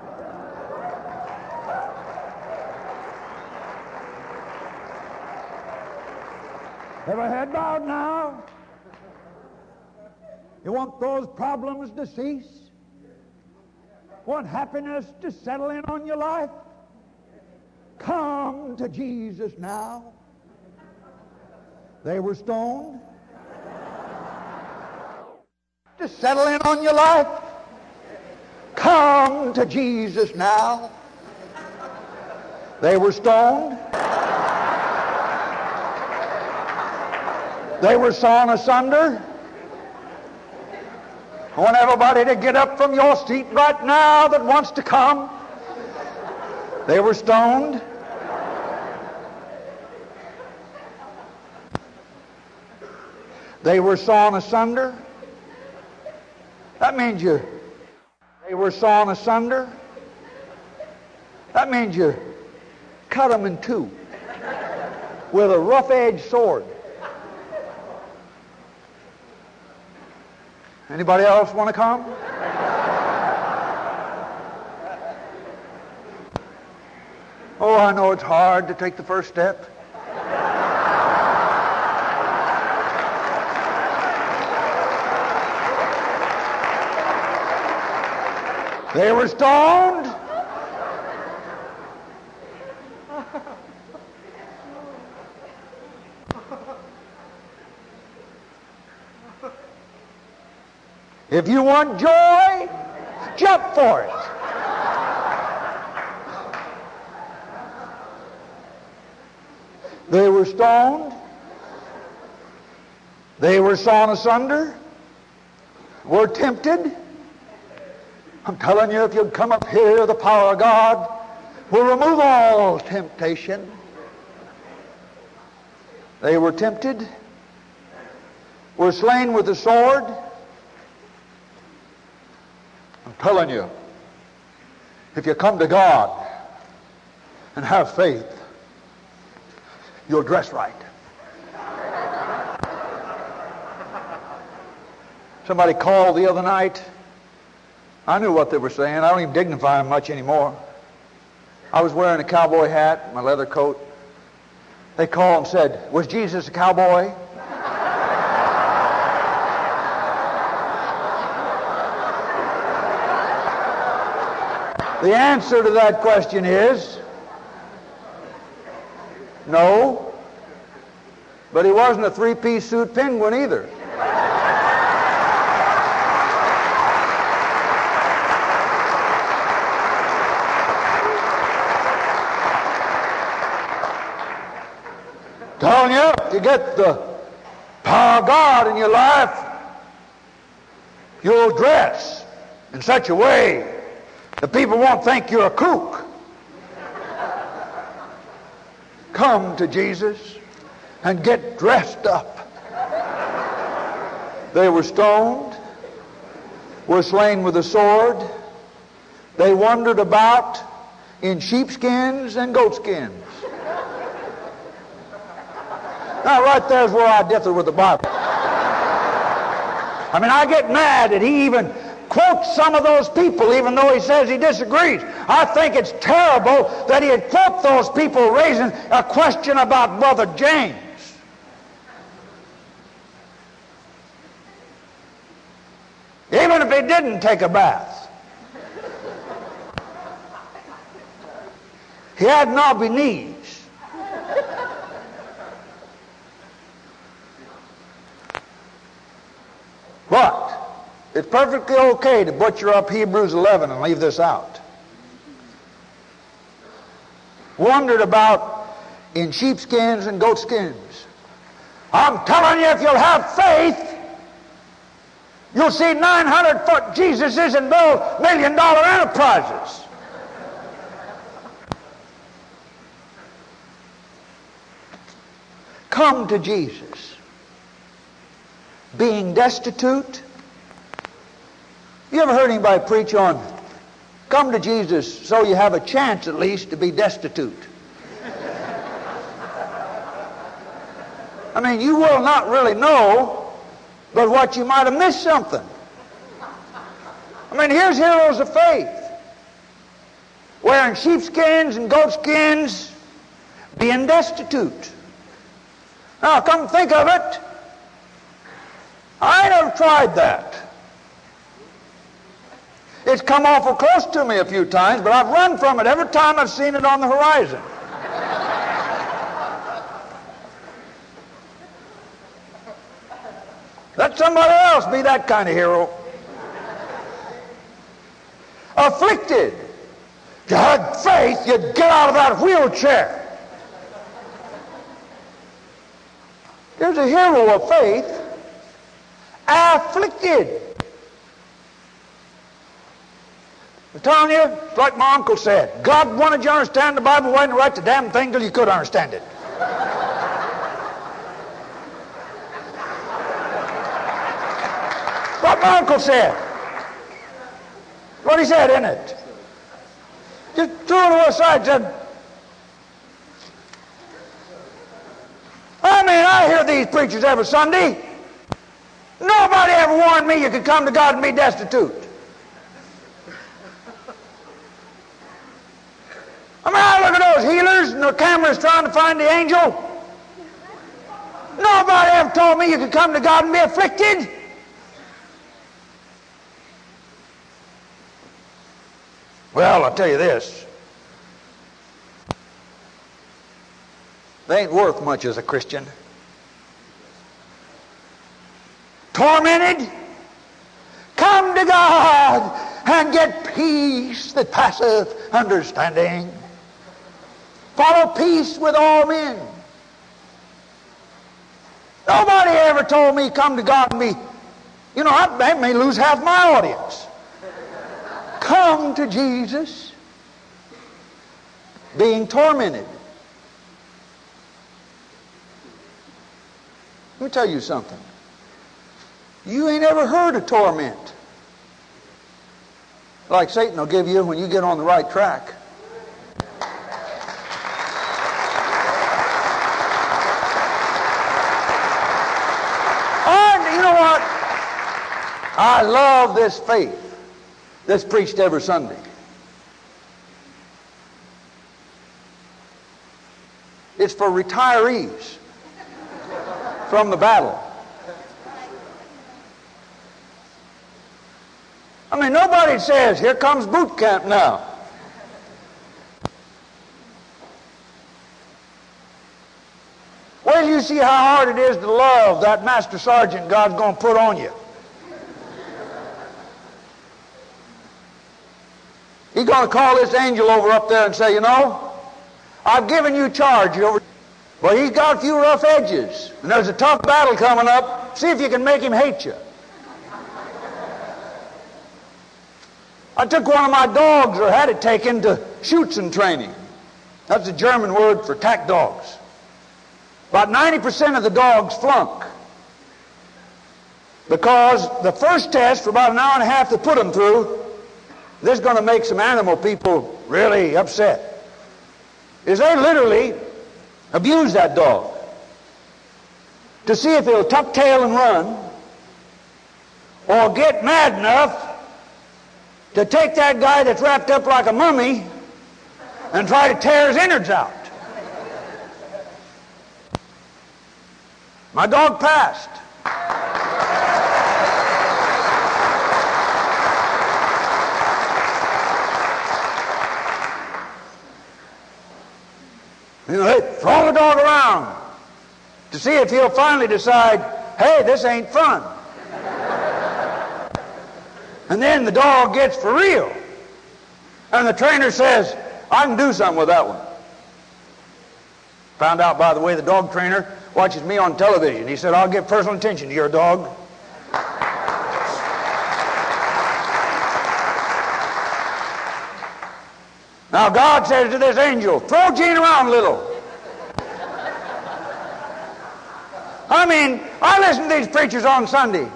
Speaker 1: Every head bowed now. You want those problems to cease? Want happiness to settle in on your life? Come to Jesus now. They were stoned. To settle in on your life? Come to Jesus now. They were stoned. They were sawn asunder. I want everybody to get up from your seat right now that wants to come. They were stoned. They were sawn asunder. That means they were sawn asunder. That means you cut them in two with a rough-edged sword. Anybody else want to come? Oh, I know it's hard to take the first step. They were stoned. If you want joy, jump for it. They were stoned. They were sawn asunder. Were tempted. I'm telling you, if you'd come up here, the power of God will remove all temptation. They were tempted. Were slain with the sword. I'm telling you, if you come to God and have faith, you'll dress right. Somebody called the other night. I knew what they were saying. I don't even dignify them much anymore. I was wearing a cowboy hat, my leather coat. They called and said, "Was Jesus a cowboy?" The answer to that question is no, but he wasn't a three-piece suit penguin either. Telling you, if you get the power of God in your life, you'll dress in such a way that people won't think you're a kook. Come to Jesus and get dressed up. They were stoned, were slain with a sword. They wandered about in sheepskins and goatskins. Now, right there's where I differ with the Bible. I mean, I get mad that he even quotes some of those people, even though he says he disagrees. I think it's terrible that he'd quote those people raising a question about Brother James. Even if he didn't take a bath.
Speaker 4: He had knobby knees. But it's perfectly okay to butcher up Hebrews 11 and leave this out. Wondered about in sheepskins and goatskins. I'm telling you, if you'll have faith, you'll see 900-foot Jesuses and build million-dollar enterprises. Come to Jesus. Being destitute. You ever heard anybody preach on come to Jesus so you have a chance at least to be destitute? I mean, you will not really know, but what you might have missed something. I mean, here's heroes of faith, wearing sheepskins and goatskins, being destitute. Now, come think of it. I never tried that. It's come awful close to me a few times, but I've run from it every time I've seen it on the horizon. Let somebody else be that kind of hero. Afflicted. If you had faith, you'd get out of that wheelchair. There's a hero of faith. Afflicted. I'm telling you, it's like my uncle said, God wanted you to understand the Bible, why didn't he write the damn thing till you could understand it? What my uncle said. What he said in it. Just threw it to one side and said, I mean, I hear these preachers every Sunday. Nobody ever warned me you could come to God and be destitute. I mean, I look at those healers and the cameras trying to find the angel. Nobody ever told me you could come to God and be afflicted. Well, I'll tell you this. They ain't worth much as a Christian. Tormented? Come to God and get peace that passeth understanding. Follow peace with all men. Nobody ever told me come to God and be, you know, I may lose half my audience. Come to Jesus being tormented. Let me tell you something. You ain't ever heard of torment like Satan will give you when you get on the right track. And you know what? I love this faith that's preached every Sunday. It's for retirees from the battle. I mean, nobody says, here comes boot camp now. Wait till you see how hard it is to love that master sergeant God's going to put on you. He's going to call this angel over up there and say, you know, I've given you charge over. Well, he's got a few rough edges, and there's a tough battle coming up. See if you can make him hate you. I took one of my dogs, or had it taken, to Schutzen training. That's the German word for attack dogs. About 90% of the dogs flunk. Because the first test, for about an hour and a half to put them through, this is going to make some animal people really upset, is they literally abuse that dog to see if he'll tuck tail and run, or get mad enough to take that guy that's wrapped up like a mummy and try to tear his innards out. My dog passed. You know, they throw the dog around to see if he'll finally decide, hey, this ain't fun. And then the dog gets for real. And the trainer says, I can do something with that one. Found out, by the way, the dog trainer watches me on television. He said, I'll give personal attention to your dog. Now God says to this angel, throw Gene around a little. I mean, I listen to these preachers on Sunday.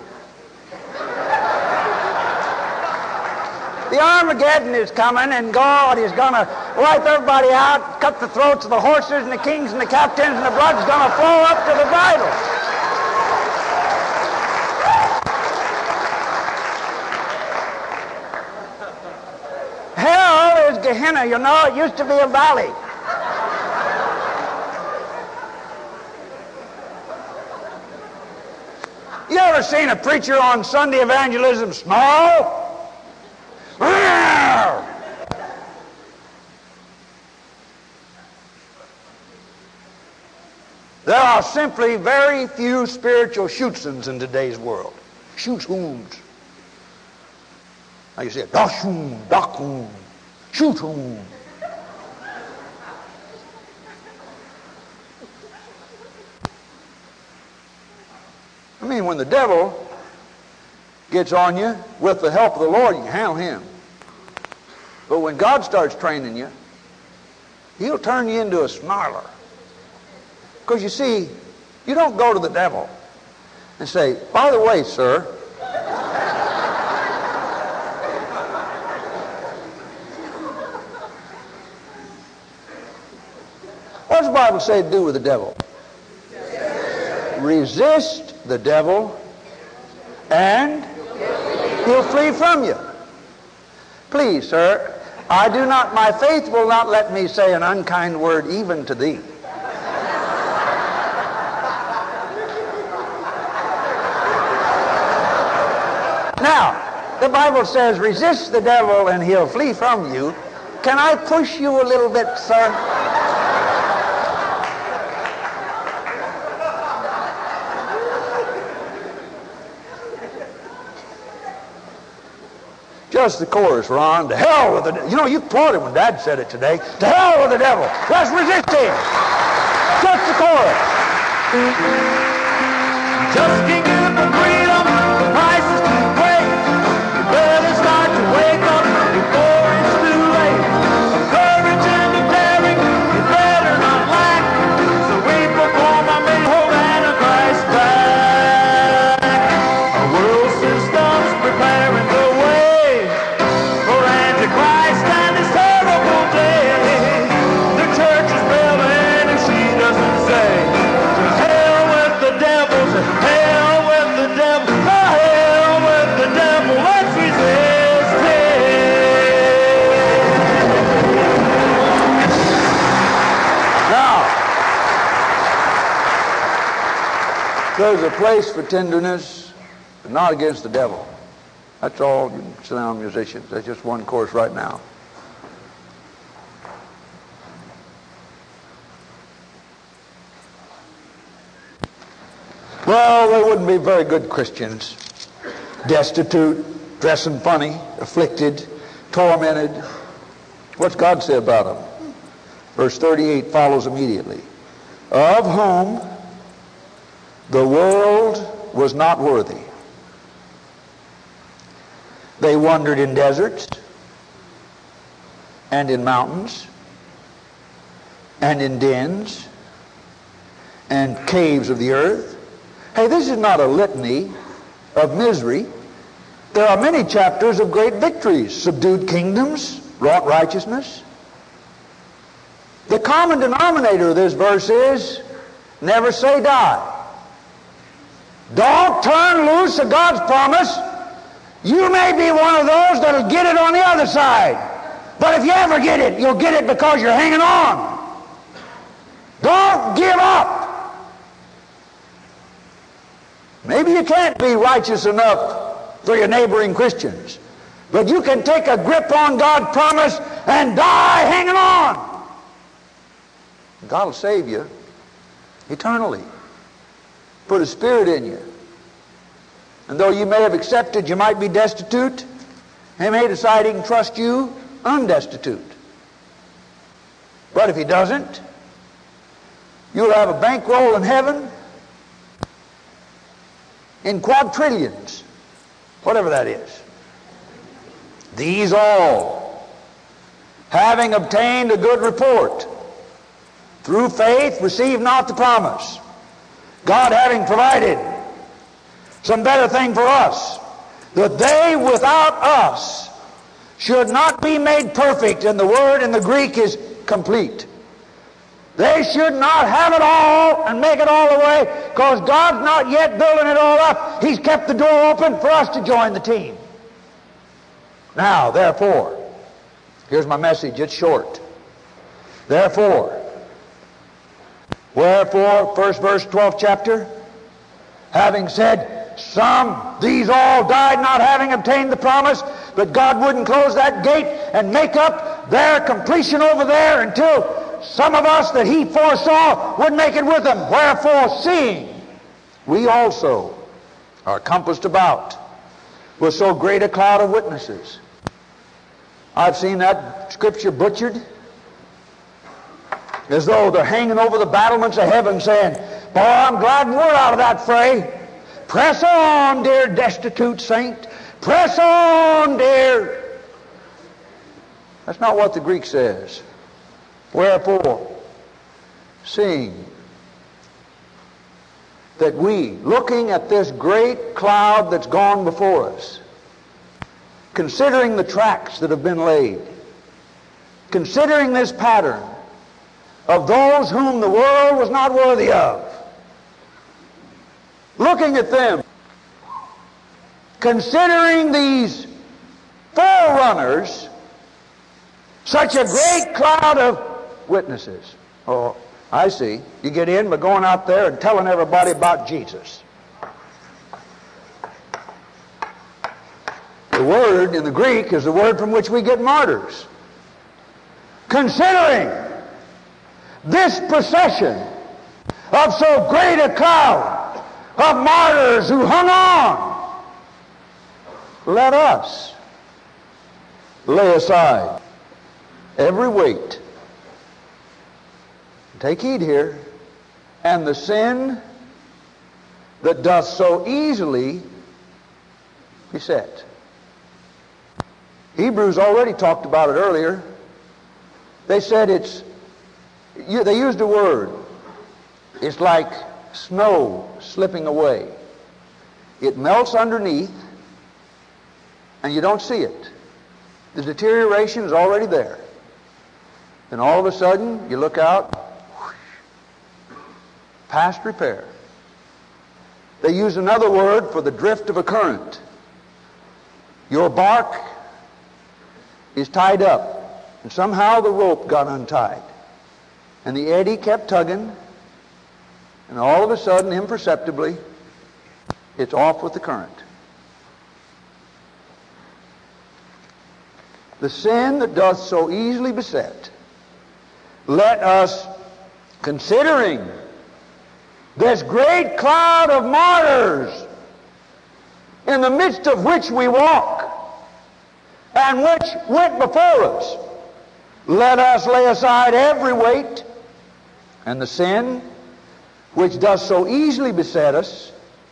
Speaker 4: The Armageddon is coming, and God is going to wipe everybody out, cut the throats of the horses and the kings and the captains, and the blood's going to flow up to the bridle. Hell is Gehenna, you know. It used to be a valley. You ever seen a preacher on Sunday evangelism snarl? There are simply very few spiritual shootsons in today's world. Shootsons. Now you say, dashun, dakun, shootun. I mean, when the devil gets on you, with the help of the Lord, you can handle him. But when God starts training you, he'll turn you into a snarler. Because you see, you don't go to the devil and say, by the way, sir, what does the Bible say to do with the devil? Resist the devil and he'll flee from you. Please, sir, I do not, my faith will not let me say an unkind word even to thee. Now, the Bible says, resist the devil and he'll flee from you. Can I push you a little bit, sir? Just the chorus, Ron. To hell with the devil. You know, you applauded when Dad said it today. To hell with the devil. Let's resist him. Just the chorus. Just can't get up for freedom. The price is too great. You better start to wake up before it's too late. Courage and the daring, you better not lack. So we perform our main hope and a Christ back. Our world system's preparing the way for Antichrist and his terrible day. The church is rebelling if she doesn't say, to hell with the devil, to hell with the devil, to hell with the devil, let's resist him. Now, there's a place for tenderness, but not against the devil. That's all, you sit down, musicians. That's just one chorus right now. Well, they wouldn't be very good Christians. Destitute, dressing funny, afflicted, tormented. What's God say about them? Verse 38 follows immediately. Of whom the world was not worthy. They wandered in deserts and in mountains and in dens and caves of the earth. Hey, this is not a litany of misery. There are many chapters of great victories, subdued kingdoms, wrought righteousness. The common denominator of this verse is never say die. Don't turn loose of God's promise. You may be one of those that'll get it on the other side. But if you ever get it, you'll get it because you're hanging on. Don't give up. Maybe you can't be righteous enough for your neighboring Christians, but you can take a grip on God's promise and die hanging on. God will save you eternally. Put His Spirit in you. And though you may have accepted you might be destitute, He may decide He can trust you undestitute. But if He doesn't, you'll have a bankroll in heaven in quadrillions, whatever that is. These all, having obtained a good report, through faith receive not the promise. God having provided some better thing for us, that they without us should not be made perfect, and the word in the Greek is complete. They should not have it all and make it all the way, because God's not yet building it all up. He's kept the door open for us to join the team. Now, therefore, here's my message. It's short. Therefore, wherefore, first verse, 12th chapter, having said, these all died not having obtained the promise, but God wouldn't close that gate and make up their completion over there until some of us that He foresaw would make it with them. Wherefore, seeing we also are compassed about with so great a cloud of witnesses. I've seen that scripture butchered as though they're hanging over the battlements of heaven saying, boy, I'm glad we're out of that fray. Press on, dear destitute saint. Press on, dear. That's not what the Greek says. Wherefore, seeing that we, looking at this great cloud that's gone before us, considering the tracks that have been laid, considering this pattern of those whom the world was not worthy of, looking at them, considering these forerunners, such a great cloud of witnesses. Oh, I see. You get in by going out there and telling everybody about Jesus. The word in the Greek is the word from which we get martyrs. Considering this procession of so great a cloud of martyrs who hung on, let us lay aside every weight. Take heed here. And the sin that doth so easily beset. Hebrews already talked about it earlier. They said they used a word. It's like snow slipping away. It melts underneath and you don't see it. The deterioration is already there. Then all of a sudden you look out, past repair. They use another word for the drift of a current. Your bark is tied up, and somehow the rope got untied. And the eddy kept tugging, and all of a sudden, imperceptibly, it's off with the current. The sin that doth so easily beset, let us, considering this great cloud of martyrs in the midst of which we walk and which went before us, let us lay aside every weight and the sin which does so easily beset us.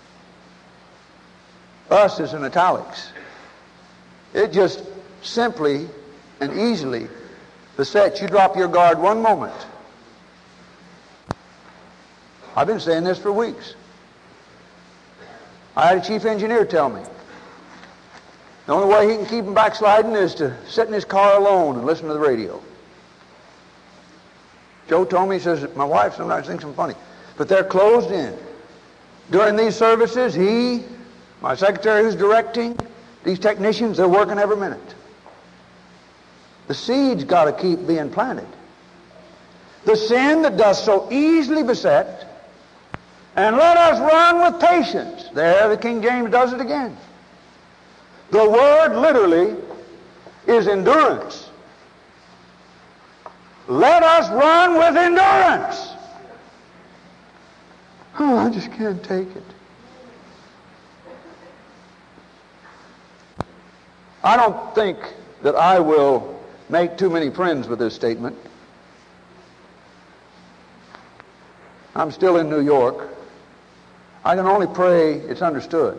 Speaker 4: Us is in italics. It just simply and easily besets. You drop your guard one moment. I've been saying this for weeks. I had a chief engineer tell me the only way he can keep him backsliding is to sit in his car alone and listen to the radio. Joe told me, he says, my wife sometimes thinks I'm funny, but they're closed in. During these services, my secretary who's directing, these technicians, they're working every minute. The seed's got to keep being planted. The sin that does so easily beset, and let us run with patience. There, the King James does it again. The word literally is endurance. Let us run with endurance. Oh, I just can't take it. I don't think that I will make too many friends with this statement. I'm still in New York. I can only pray it's understood.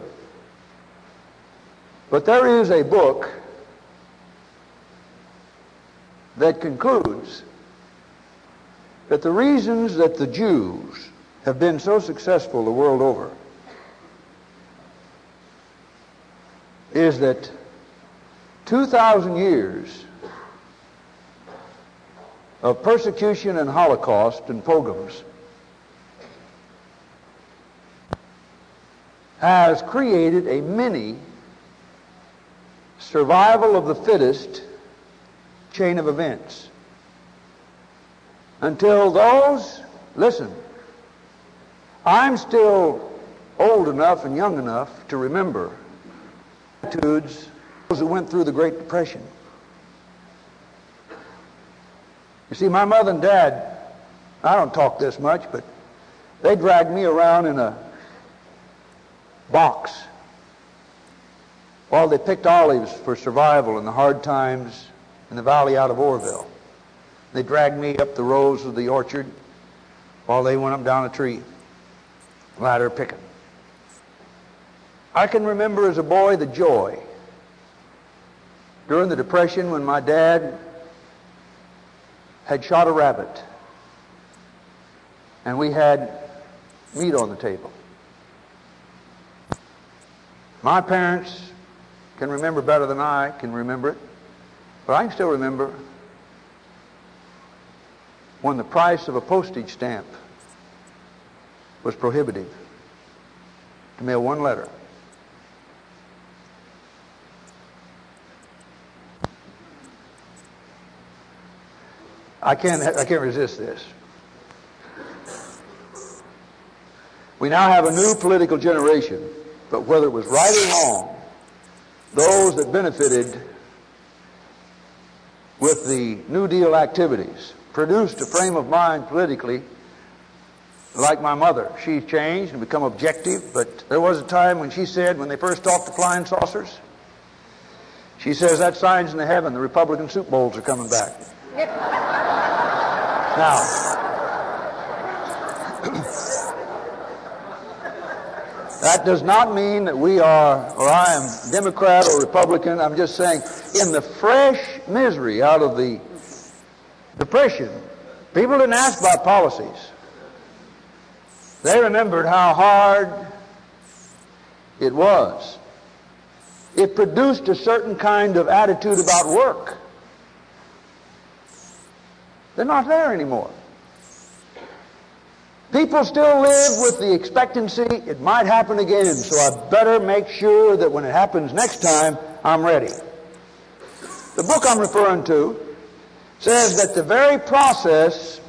Speaker 4: But there is a book that concludes that the reasons that the Jews have been so successful the world over is that 2,000 years of persecution and Holocaust and pogroms has created a mini survival of the fittest chain of events until those, listen, I'm still old enough and young enough to remember attitudes those who went through the Great Depression. You see, my mother and dad, I don't talk this much, but they dragged me around in a box while they picked olives for survival in the hard times in the valley out of Orville. They dragged me up the rows of the orchard while they went up down a tree ladder picking. I can remember as a boy the joy during the Depression when my dad had shot a rabbit and we had meat on the table. My parents can remember better than I can remember it, but I can still remember when the price of a postage stamp was prohibitive to mail one letter. I can't resist this. We now have a new political generation, but whether it was right or wrong, those that benefited with the New Deal activities produced a frame of mind politically like my mother. She's changed and become objective, but there was a time when she said, when they first talked to flying saucers, she says, that sign's in the heaven, the Republican soup bowls are coming back. Now, that does not mean that we are, or I am Democrat or Republican. I'm just saying, in the fresh misery out of the Depression, people didn't ask about policies. They remembered how hard it was. It produced a certain kind of attitude about work. They're not there anymore. People still live with the expectancy it might happen again, so I better make sure that when it happens next time, I'm ready. The book I'm referring to says that the very process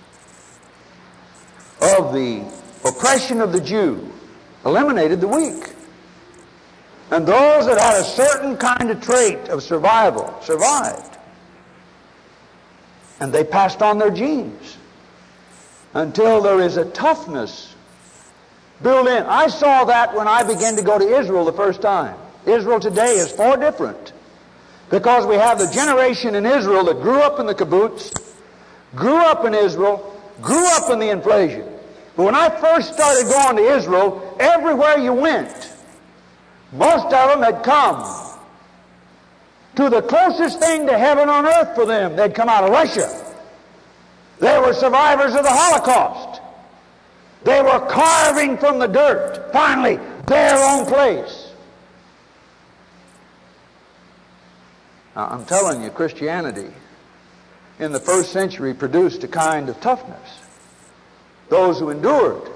Speaker 4: of the oppression of the Jew eliminated the weak. And those that had a certain kind of trait of survival survived. And they passed on their genes until there is a toughness built in. I saw that when I began to go to Israel the first time. Israel today is far different because we have the generation in Israel that grew up in the kibbutz, grew up in Israel, grew up in the inflation. But when I first started going to Israel, everywhere you went, most of them had come to the closest thing to heaven on earth for them. They'd come out of Russia. They were survivors of the Holocaust. They were carving from the dirt, finally, their own place. Now, I'm telling you, Christianity in the first century produced a kind of toughness. Those who endured.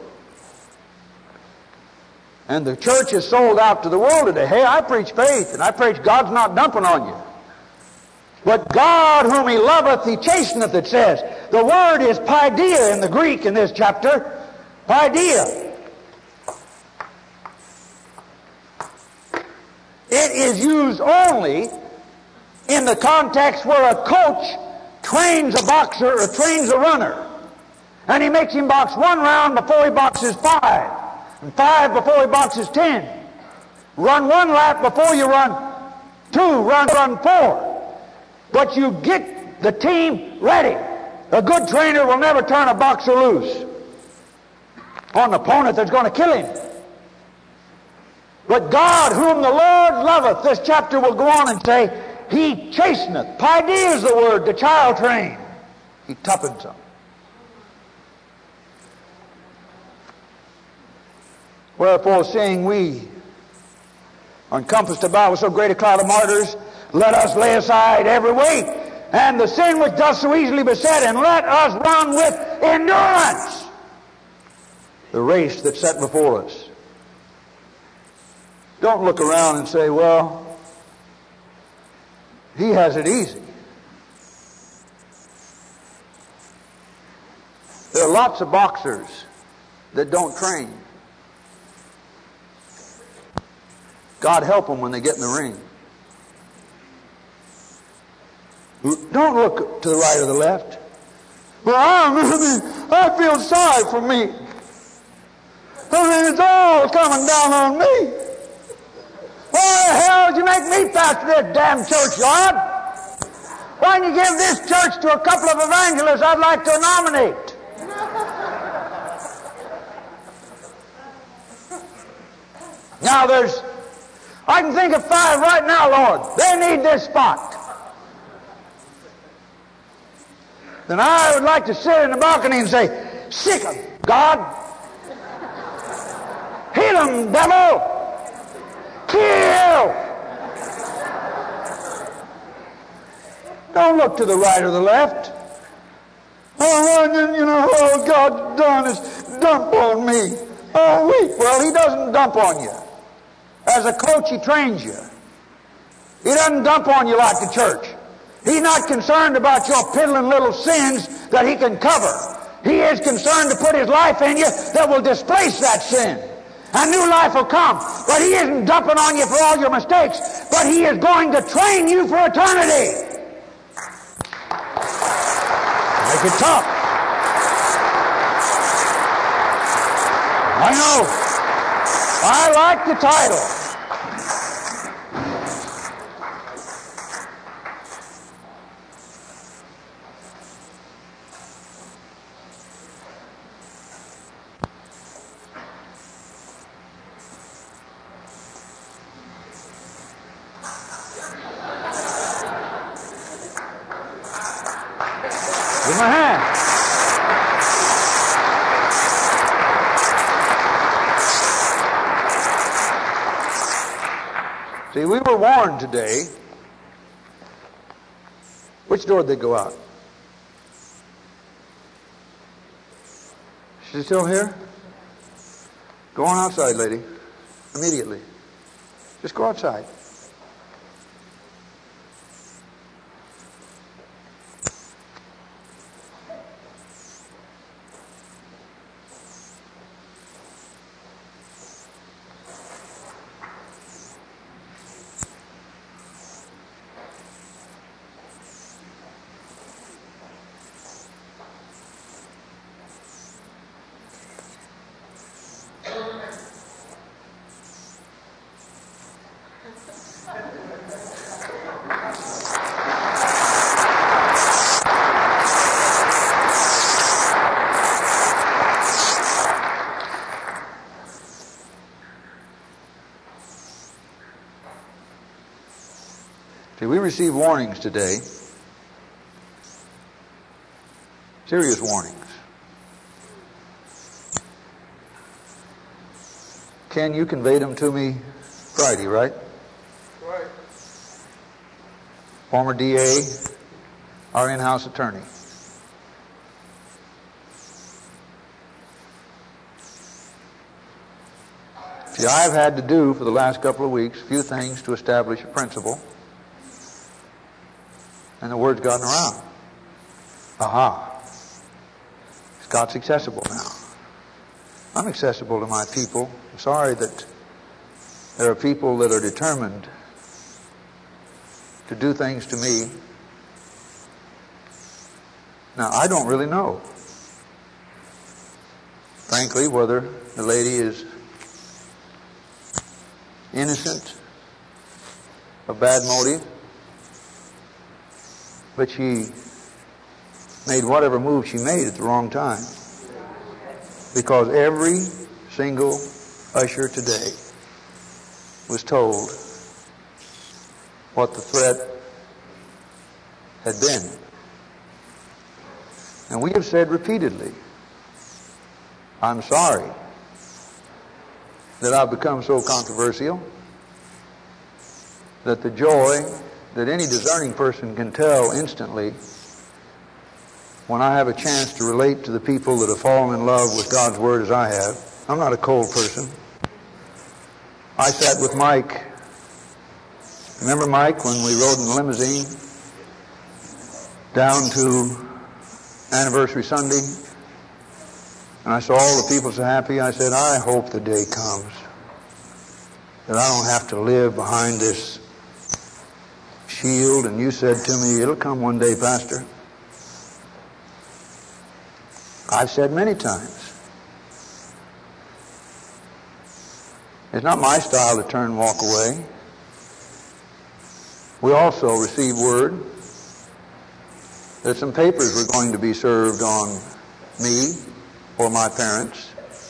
Speaker 4: And the church is sold out to the world today. Hey, I preach faith, and I preach God's not dumping on you. But God whom He loveth, He chasteneth, it says. The word is paideia in the Greek in this chapter. Paideia. It is used only in the context where a coach trains a boxer or trains a runner, and he makes him box 1 round before he boxes 5, and 5 before he boxes 10. Run 1 lap before you run 2, run 4. But you get the team ready. A good trainer will never turn a boxer loose on an opponent that's going to kill him. But God, whom the Lord loveth, this chapter will go on and say, He chasteneth. Paideia is the word, the child train. He tuppence them. Wherefore, seeing we are encompassed about with so great a cloud of martyrs, let us lay aside every weight and the sin which doth so easily beset, and let us run with endurance the race that's set before us. Don't look around and say, well, he has it easy. There are lots of boxers that don't train. God help them when they get in the ring. Don't look to the right or the left. Well, I feel sorry for me. It's all coming down on me. Why the hell did you make me pastor this damn church, Lord? Why don't you give this church to a couple of evangelists I'd like to nominate? Now I can think of 5 right now, Lord. They need this spot. Then I would like to sit in the balcony and say, sick 'em, God. Hit 'em, devil. Kill. Don't look to the right or the left. All God's done is dump on me. Well, He doesn't dump on you. As a coach, He trains you. He doesn't dump on you like the church. He's not concerned about your piddling little sins that He can cover. He is concerned to put His life in you that will displace that sin. A new life will come. But He isn't dumping on you for all your mistakes, but He is going to train you for eternity. Make it tough. I know. I like the title. Give my hand. See, we were warned today. Which door did they go out? She's still here? Go on outside, lady. Immediately. Just go outside. See, we received warnings today. Serious warnings. Ken, you conveyed them to me Friday, right?
Speaker 2: Right.
Speaker 4: Former DA, our in-house attorney. See, I've had to do for the last couple of weeks a few things to establish a principle. And the word's gotten around. Aha. Scott's accessible now. I'm accessible to my people. I'm sorry that there are people that are determined to do things to me
Speaker 1: Now, I don't really know, frankly, whether the lady is innocent of bad motive, but she made whatever move she made at the wrong time. Because every single usher today was told what the threat had been. And we have said repeatedly, I'm sorry that I've become so controversial, that the joy that any discerning person can tell instantly when I have a chance to relate to the people that have fallen in love with God's Word as I have. I'm not a cold person. I sat with Mike. Remember Mike when we rode in the limousine down to Anniversary Sunday? And I saw all the people so happy. I said, I hope the day comes that I don't have to live behind this shield. And you said to me, it'll come one day, Pastor. I've said many times, it's not my style to turn and walk away. We also received word that some papers were going to be served on me or my parents.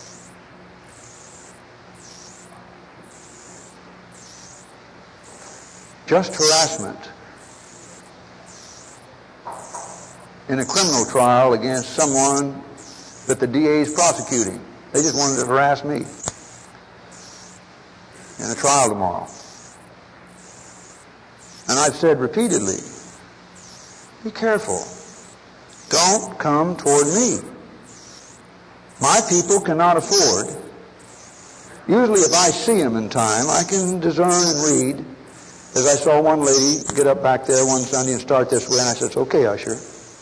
Speaker 1: Just harassment in a criminal trial against someone that the DA is prosecuting. They just wanted to harass me in a trial tomorrow. And I've said repeatedly, be careful. Don't come toward me. My people cannot afford. Usually if I see them in time, I can discern and read. As I saw one lady get up back there one Sunday and start this way, and I said, it's okay, usher.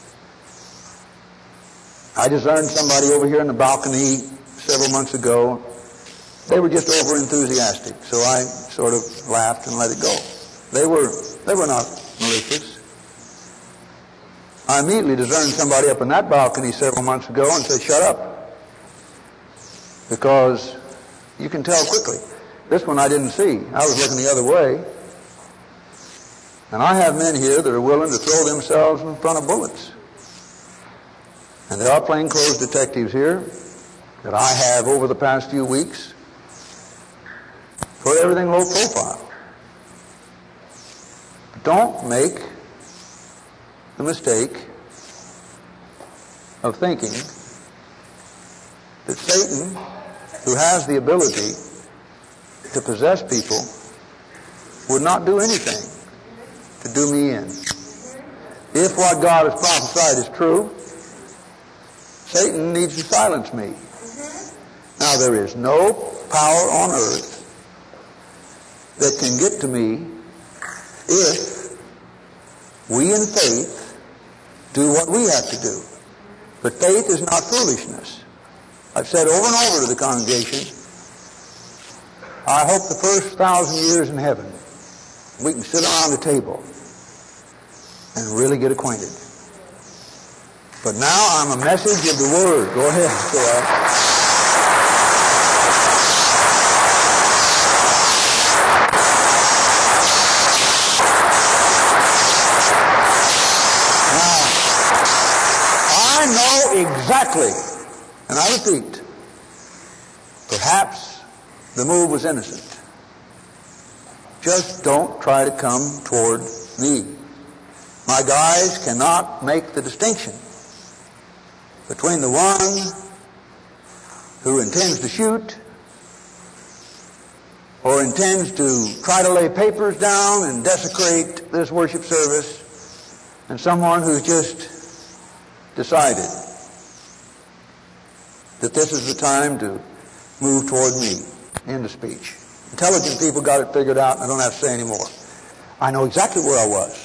Speaker 1: I discerned somebody over here in the balcony several months ago. They were just over-enthusiastic, so I sort of laughed and let it go. They were not malicious. I immediately discerned somebody up in that balcony several months ago and said, shut up. Because you can tell quickly. This one I didn't see. I was looking the other way. And I have men here that are willing to throw themselves in front of bullets. And there are plainclothes detectives here that I have over the past few weeks put everything low profile. Don't make the mistake of thinking that Satan, who has the ability to possess people, would not do anything to do me in. If what God has prophesied is true, Satan needs to silence me. Now, there is no power on earth that can get to me if we in faith do what we have to do. But faith is not foolishness. I've said over and over to the congregation, I hope the first 1,000 years in heaven we can sit around the table and really get acquainted. But now I'm a message of the Word. Go ahead, Phil. Now, I know exactly, and I repeat, perhaps the move was innocent. Just don't try to come toward me. My guys cannot make the distinction between the one who intends to shoot or intends to try to lay papers down and desecrate this worship service and someone who's just decided that this is the time to move toward me. End of speech. Intelligent people got it figured out, and I don't have to say any more. I know exactly where I was.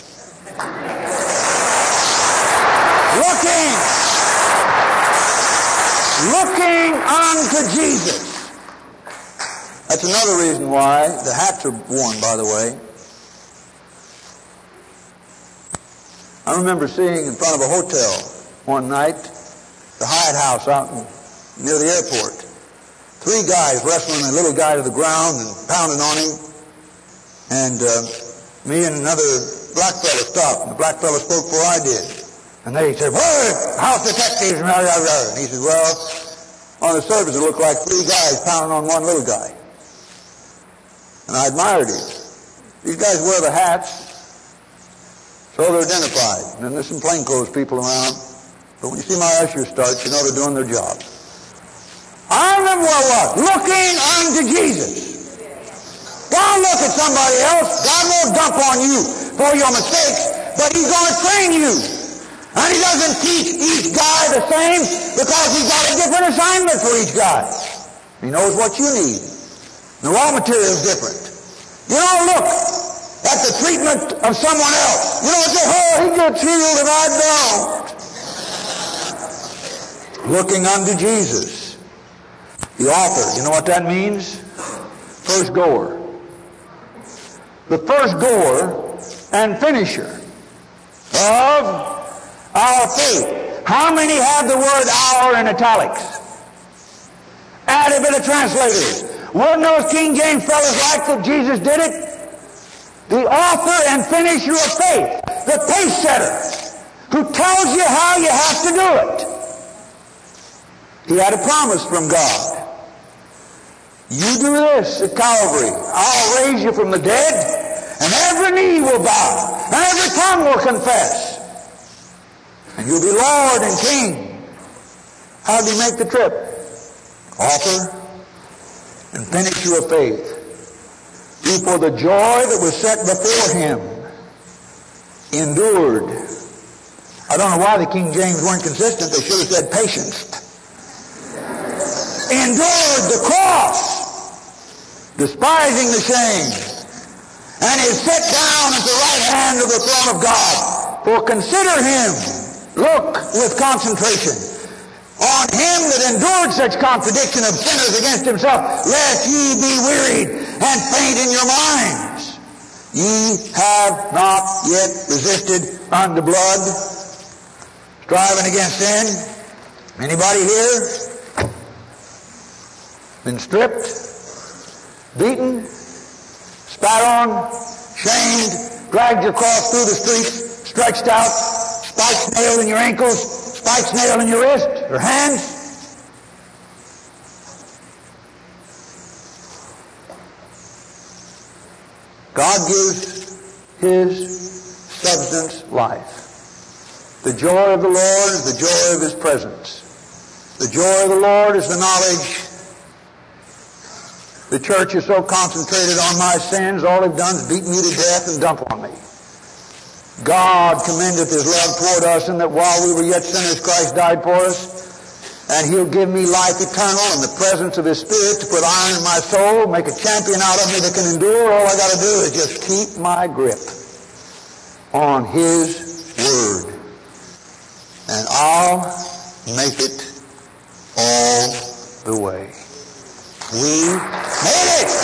Speaker 1: Looking unto Jesus. That's another reason why the hats are worn, by the way. I remember seeing in front of a hotel
Speaker 4: one night, the Hyatt House out near the airport. 3 guys wrestling a little guy to the ground and pounding on him. And me and another black fellow stopped. And the black fellow spoke before I did. And they said, "Where? House detectives?" And he said, "Well, on the surface it looked like 3 guys pounding on one little guy." And I admired him. These guys wear the hats, so they're identified. And then there's some plainclothes people around. But when you see my ushers start, you know they're doing their job. I remember where I was, looking unto Jesus. Don't look at somebody else. God won't dump on you for your mistakes, but He's going to train you. And He doesn't teach each guy the same because He's got a different assignment for each guy. He knows what you need. The raw material is different. You don't look at the treatment of someone else. You don't say, "Oh, he gets healed and I don't." Looking unto Jesus, the author. You know what that means? First goer. The first goer and finisher of our faith. How many have the word "our" in italics? Add a bit of translators. Wouldn't those King James fellas like that Jesus did it? The author and finisher of faith, the pace setter, who tells you how you have to do it. He had a promise from God. You do this at Calvary, I'll raise you from the dead, and every knee will bow, and every tongue will confess. And you'll be Lord and King. How did He make the trip? Author and finisher of faith, who for the joy that was set before Him endured. I don't know why the King James weren't consistent. They should have said patience. Endured the cross, despising the shame, and is set down at the right hand of the throne of God. For consider Him, look with concentration, on Him that endured such contradiction of sinners against Himself, lest ye be wearied and faint in your minds. Ye have not yet resisted unto blood, striving against sin. Anybody here been stripped, beaten, spat on, shamed, dragged your cross through the streets, stretched out, spikes nailed in your ankles, spikes nailed in your wrist or hands? God gives His substance life. The joy of the Lord is the joy of His presence. The joy of the Lord is the knowledge. The church is so concentrated on my sins, all they've done is beat me to death and dump on me. God commendeth His love toward us, in that while we were yet sinners, Christ died for us. And He'll give me life eternal in the presence of His Spirit to put iron in my soul, make a champion out of me that can endure. All I got to do is just keep my grip on His Word. And I'll make it all the way. We made it!